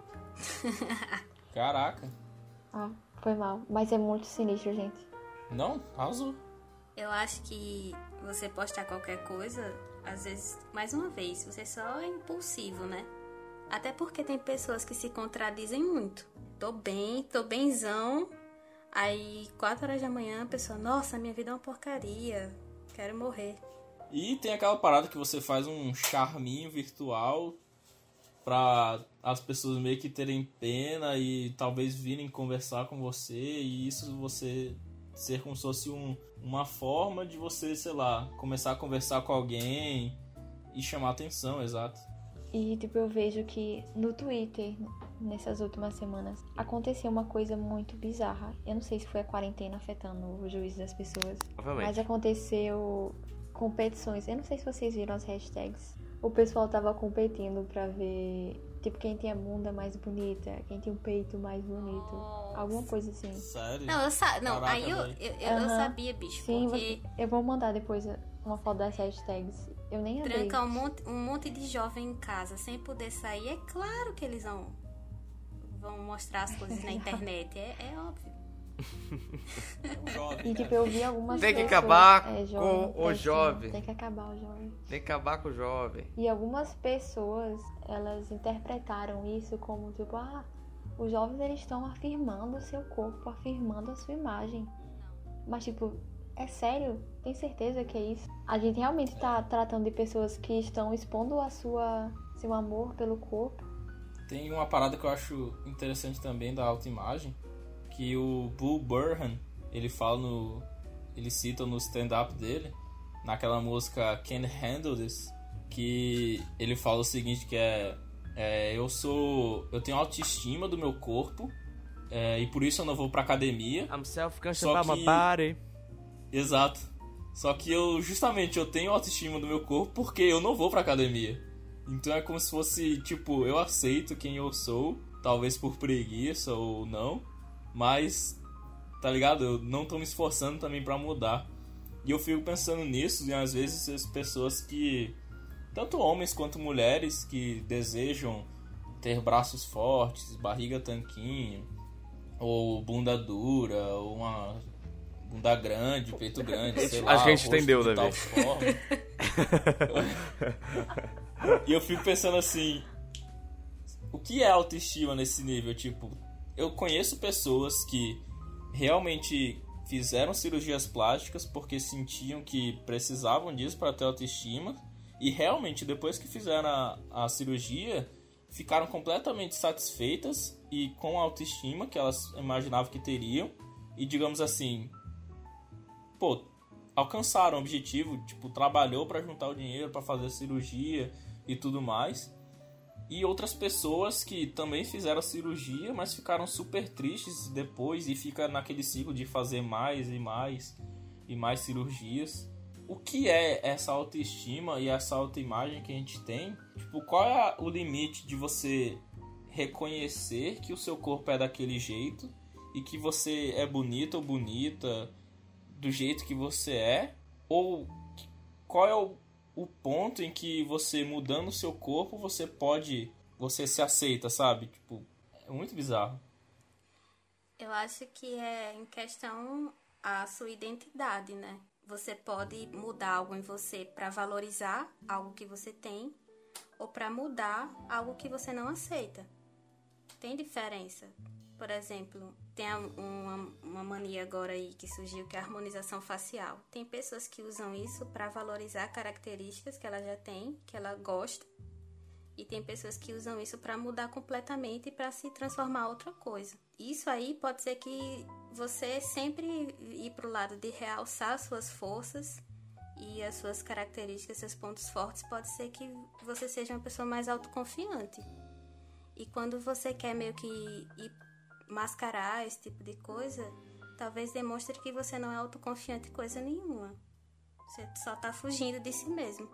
Caraca. Ah, foi mal. Mas é muito sinistro, gente. Não, arrasou. Eu acho que você postar qualquer coisa, às vezes, mais uma vez, você só é impulsivo, né? Até porque tem pessoas que se contradizem muito. Tô bem, tô benzão. Aí, quatro horas da manhã, a pessoa, nossa, minha vida é uma porcaria. Quero morrer. E tem aquela parada que você faz um charminho virtual pra as pessoas meio que terem pena e talvez virem conversar com você, e isso você ser como se fosse um, uma forma de você, sei lá, começar a conversar com alguém e chamar atenção, exato. E tipo, eu vejo que no Twitter, nessas últimas semanas, aconteceu uma coisa muito bizarra. Eu não sei se foi a quarentena afetando o juízo das pessoas, Provavelmente. mas aconteceu competições. Eu não sei se vocês viram as hashtags. O pessoal tava competindo pra ver, tipo, quem tem a bunda mais bonita, quem tem o peito mais bonito, alguma coisa assim. Sério? Não, eu sa... não Caraca, aí eu, velho. eu, eu, eu Aham. sabia, bicho, Sim, porque você- eu vou mandar depois uma foto das hashtags. Eu nem andei. trancar um monte, um monte de jovem em casa sem poder sair, é claro que eles vão, vão mostrar as coisas na internet, é, é óbvio. É um jovem, E tipo, cara. eu vi algumas Tem que pessoas- acabar é, com jovem, o é, sim, jovem. Tem que acabar o jovem. Tem que acabar com o jovem. E algumas pessoas, elas interpretaram isso como tipo, ah, os jovens eles estão afirmando o seu corpo, afirmando a sua imagem. Mas tipo, é sério? Tem certeza que é isso? A gente realmente tá tratando de pessoas que estão expondo a sua seu amor pelo corpo. Tem uma parada que eu acho interessante também da autoimagem, que o Bull Burhan, ele fala no... ele cita no stand-up dele, naquela música Can't Handle This, que ele fala o seguinte, que é, é eu sou... eu tenho autoestima do meu corpo, é, e por isso eu não vou pra academia. I'm self-conscious Só about que- my body. Exato. Só que eu, justamente, eu tenho autoestima do meu corpo porque eu não vou pra academia. Então é como se fosse, tipo, eu aceito quem eu sou, talvez por preguiça ou não, mas, tá ligado? Eu não tô me esforçando também pra mudar. E eu fico pensando nisso, e às vezes as pessoas que, tanto homens quanto mulheres, que desejam ter braços fortes, barriga tanquinho, ou bunda dura, ou uma bunda grande, peito grande, sei lá. Acho que a gente rosto entendeu, de tal Davi. forma. E eu fico pensando assim, o que é autoestima nesse nível? Tipo, eu conheço pessoas que realmente fizeram cirurgias plásticas porque sentiam que precisavam disso para ter autoestima, e realmente depois que fizeram a, a cirurgia ficaram completamente satisfeitas e com a autoestima que elas imaginavam que teriam, e digamos assim, pô, alcançaram o objetivo, tipo, trabalhou para juntar o dinheiro para fazer a cirurgia e tudo mais. E outras pessoas que também fizeram a cirurgia, mas ficaram super tristes depois e fica naquele ciclo de fazer mais e mais e mais cirurgias. O que é essa autoestima e essa autoimagem que a gente tem? Tipo, qual é o limite de você reconhecer que o seu corpo é daquele jeito e que você é bonita ou bonita do jeito que você é? Ou qual é o o ponto em que você, mudando o seu corpo, você pode... você se aceita, sabe? Tipo, é muito bizarro. Eu acho que é em questão a sua identidade, né? Você pode mudar algo em você para valorizar algo que você tem ou para mudar algo que você não aceita. Tem diferença. Por exemplo, tem uma, uma mania agora aí que surgiu, que é a harmonização facial. Tem pessoas que usam isso para valorizar características que ela já tem, que ela gosta. E tem pessoas que usam isso para mudar completamente e para se transformar em outra coisa. Isso aí pode ser que você sempre ir para o lado de realçar suas forças e as suas características, seus pontos fortes. Pode ser que você seja uma pessoa mais autoconfiante. E quando você quer meio que ir mascarar esse tipo de coisa, talvez demonstre que você não é autoconfiante em coisa nenhuma. Você só tá fugindo de si mesmo.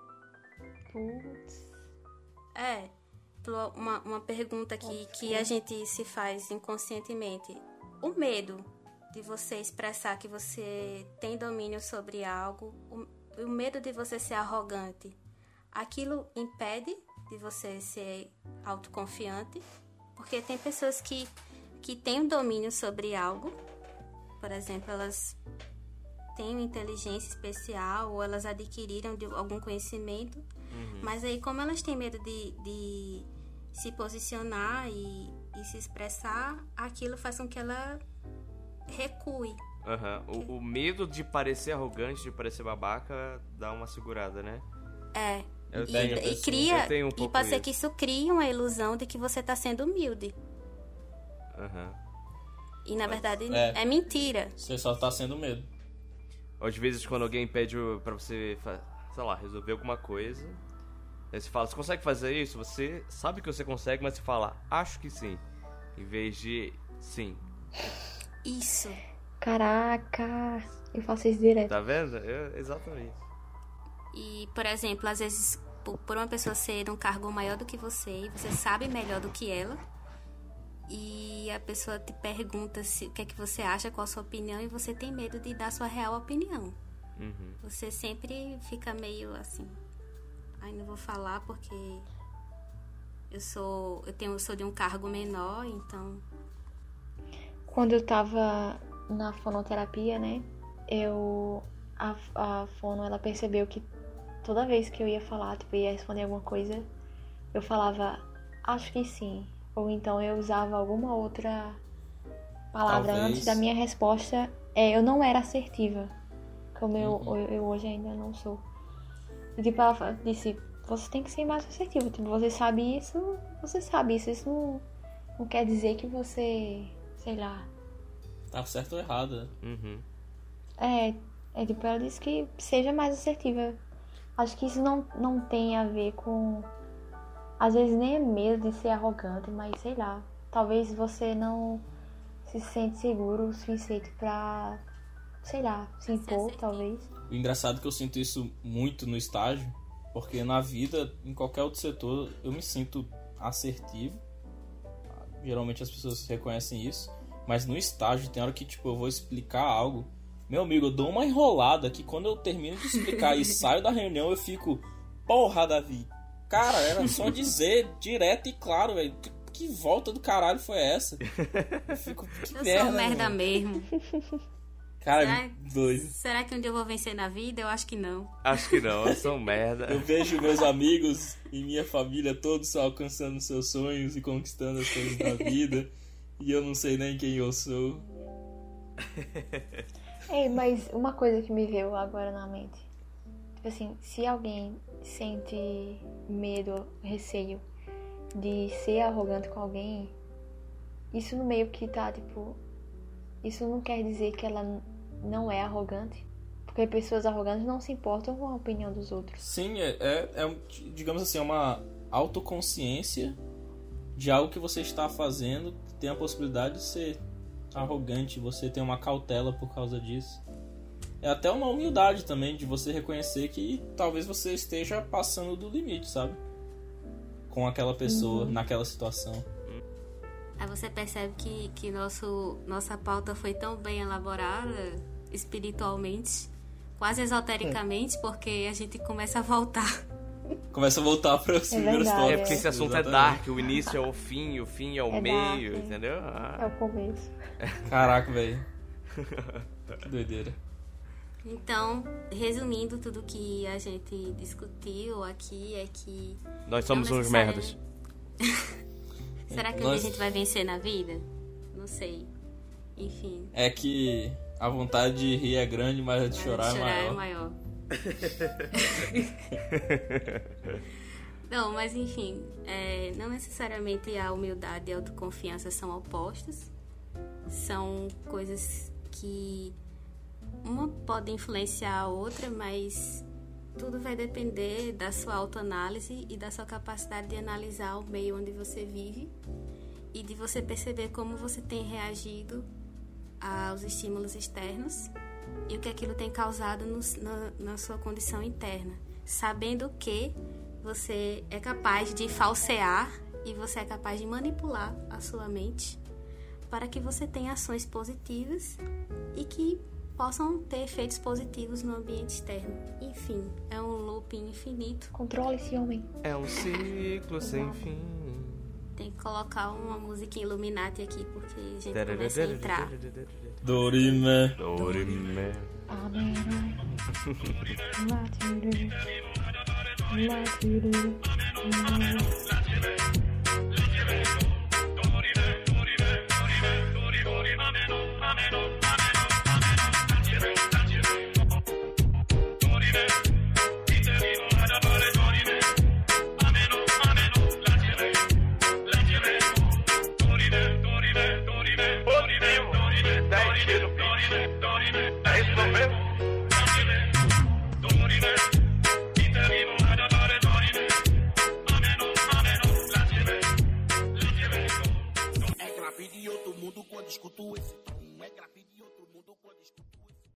Putz. É, uma, uma pergunta que, que a gente se faz inconscientemente. O medo de você expressar que você tem domínio sobre algo, o, o medo de você ser arrogante, aquilo impede de você ser autoconfiante? Porque tem pessoas que que têm um domínio sobre algo, por exemplo, elas têm uma inteligência especial ou elas adquiriram de algum conhecimento, uhum. Mas aí como elas têm medo de, de se posicionar e, e se expressar, aquilo faz com que ela recue. Uhum. O, o medo de parecer arrogante, de parecer babaca, dá uma segurada, né? É. Eu e, tenho, e cria, eu tenho um pouco e pode ser isso. que isso crie uma ilusão de que você está sendo humilde. Uhum. E na verdade é. é mentira. Você só tá sendo medo. Às vezes quando alguém pede pra você, sei lá, resolver alguma coisa, aí você fala, você consegue fazer isso? Você sabe que você consegue, mas você fala, acho que sim, em vez de sim. Isso. Caraca, eu faço isso direto. Tá vendo? Eu, exatamente. E, por exemplo, às vezes por uma pessoa ser de um cargo maior do que você e você sabe melhor do que ela, e a pessoa te pergunta se, o que é que você acha, qual a sua opinião, e você tem medo de dar sua real opinião. Uhum. Você sempre fica meio assim, ai, não vou falar porque eu sou eu tenho eu sou de um cargo menor, então... Quando eu tava na fonoterapia, né, eu a, a fono, ela percebeu que toda vez que eu ia falar, tipo, ia responder alguma coisa, eu falava, acho que sim. Ou então eu usava alguma outra palavra Talvez. antes da minha resposta. É, eu não era assertiva, como eu, Uhum. eu, eu hoje ainda não sou. E tipo, ela disse, você tem que ser mais assertivo. Tipo, você sabe isso, você sabe isso. Isso não, não quer dizer que você, sei lá... Tá certo ou errado, né? Uhum. É, é tipo, ela disse que seja mais assertiva. Acho que isso não, não tem a ver com... Às vezes nem é medo de ser arrogante, mas sei lá. Talvez você não se sente seguro o suficiente pra, sei lá, se impor, talvez. O engraçado é que eu sinto isso muito no estágio, porque na vida, em qualquer outro setor, eu me sinto assertivo. Geralmente as pessoas reconhecem isso. Mas no estágio tem hora que, tipo, eu vou explicar algo. Meu amigo, eu dou uma enrolada que quando eu termino de explicar e saio da reunião, eu fico... Porra, Davi. Cara, era só dizer direto e claro, velho. Que, que volta do caralho foi essa? Eu fico... Que eu merda, sou merda mano. mesmo. Cara, será, doido. Será que um dia eu vou vencer na vida? Eu acho que não. Acho que não, eu sou um merda. Eu vejo meus amigos e minha família todos alcançando seus sonhos e conquistando as coisas da vida. E eu não sei nem quem eu sou. Ei, mas uma coisa que me veio agora na mente. Tipo assim, se alguém sente medo, receio de ser arrogante com alguém, isso no meio que tá, tipo... Isso não quer dizer que ela não é arrogante. Porque pessoas arrogantes não se importam com a opinião dos outros. Sim, é, é, é digamos assim, é uma autoconsciência de algo que você está fazendo, que tem a possibilidade de ser arrogante, você tem uma cautela por causa disso. É até uma humildade também de você reconhecer que talvez você esteja passando do limite, sabe? Com aquela pessoa, uhum. naquela situação. Aí você percebe que, que nosso, nossa pauta foi tão bem elaborada espiritualmente, quase esotericamente, é. porque a gente começa a voltar. Começa a voltar para os é primeiros verdade, tópicos. É porque esse assunto Exatamente. é dark, o início é o fim, o fim é o é meio, dark, entendeu? Ah. É o começo. Caraca, velho. Que doideira. Então, resumindo tudo que a gente discutiu aqui, é que... Nós somos uns merdas. Será que um Nós... dia a gente vai vencer na vida? Não sei. Enfim. É que a vontade de rir é grande, mas a de mas chorar, de chorar é é maior. maior. Não, mas enfim, é, não necessariamente a humildade e a autoconfiança são opostas. São coisas que uma pode influenciar a outra, mas tudo vai depender da sua autoanálise e da sua capacidade de analisar o meio onde você vive e de você perceber como você tem reagido aos estímulos externos e o que aquilo tem causado no, na, na sua condição interna, sabendo que você é capaz de falsear e você é capaz de manipular a sua mente para que você tenha ações positivas e que possam ter efeitos positivos no ambiente externo. Enfim, é um looping infinito. Controle-se, homem. É um ciclo sem fim. Tem que colocar uma música Illuminati aqui, porque a gente começa a entrar. Dorime. Dorime. Amém. Latiru. Latiru. É grave de outro mundo quando escuto esse tom. É grave de outro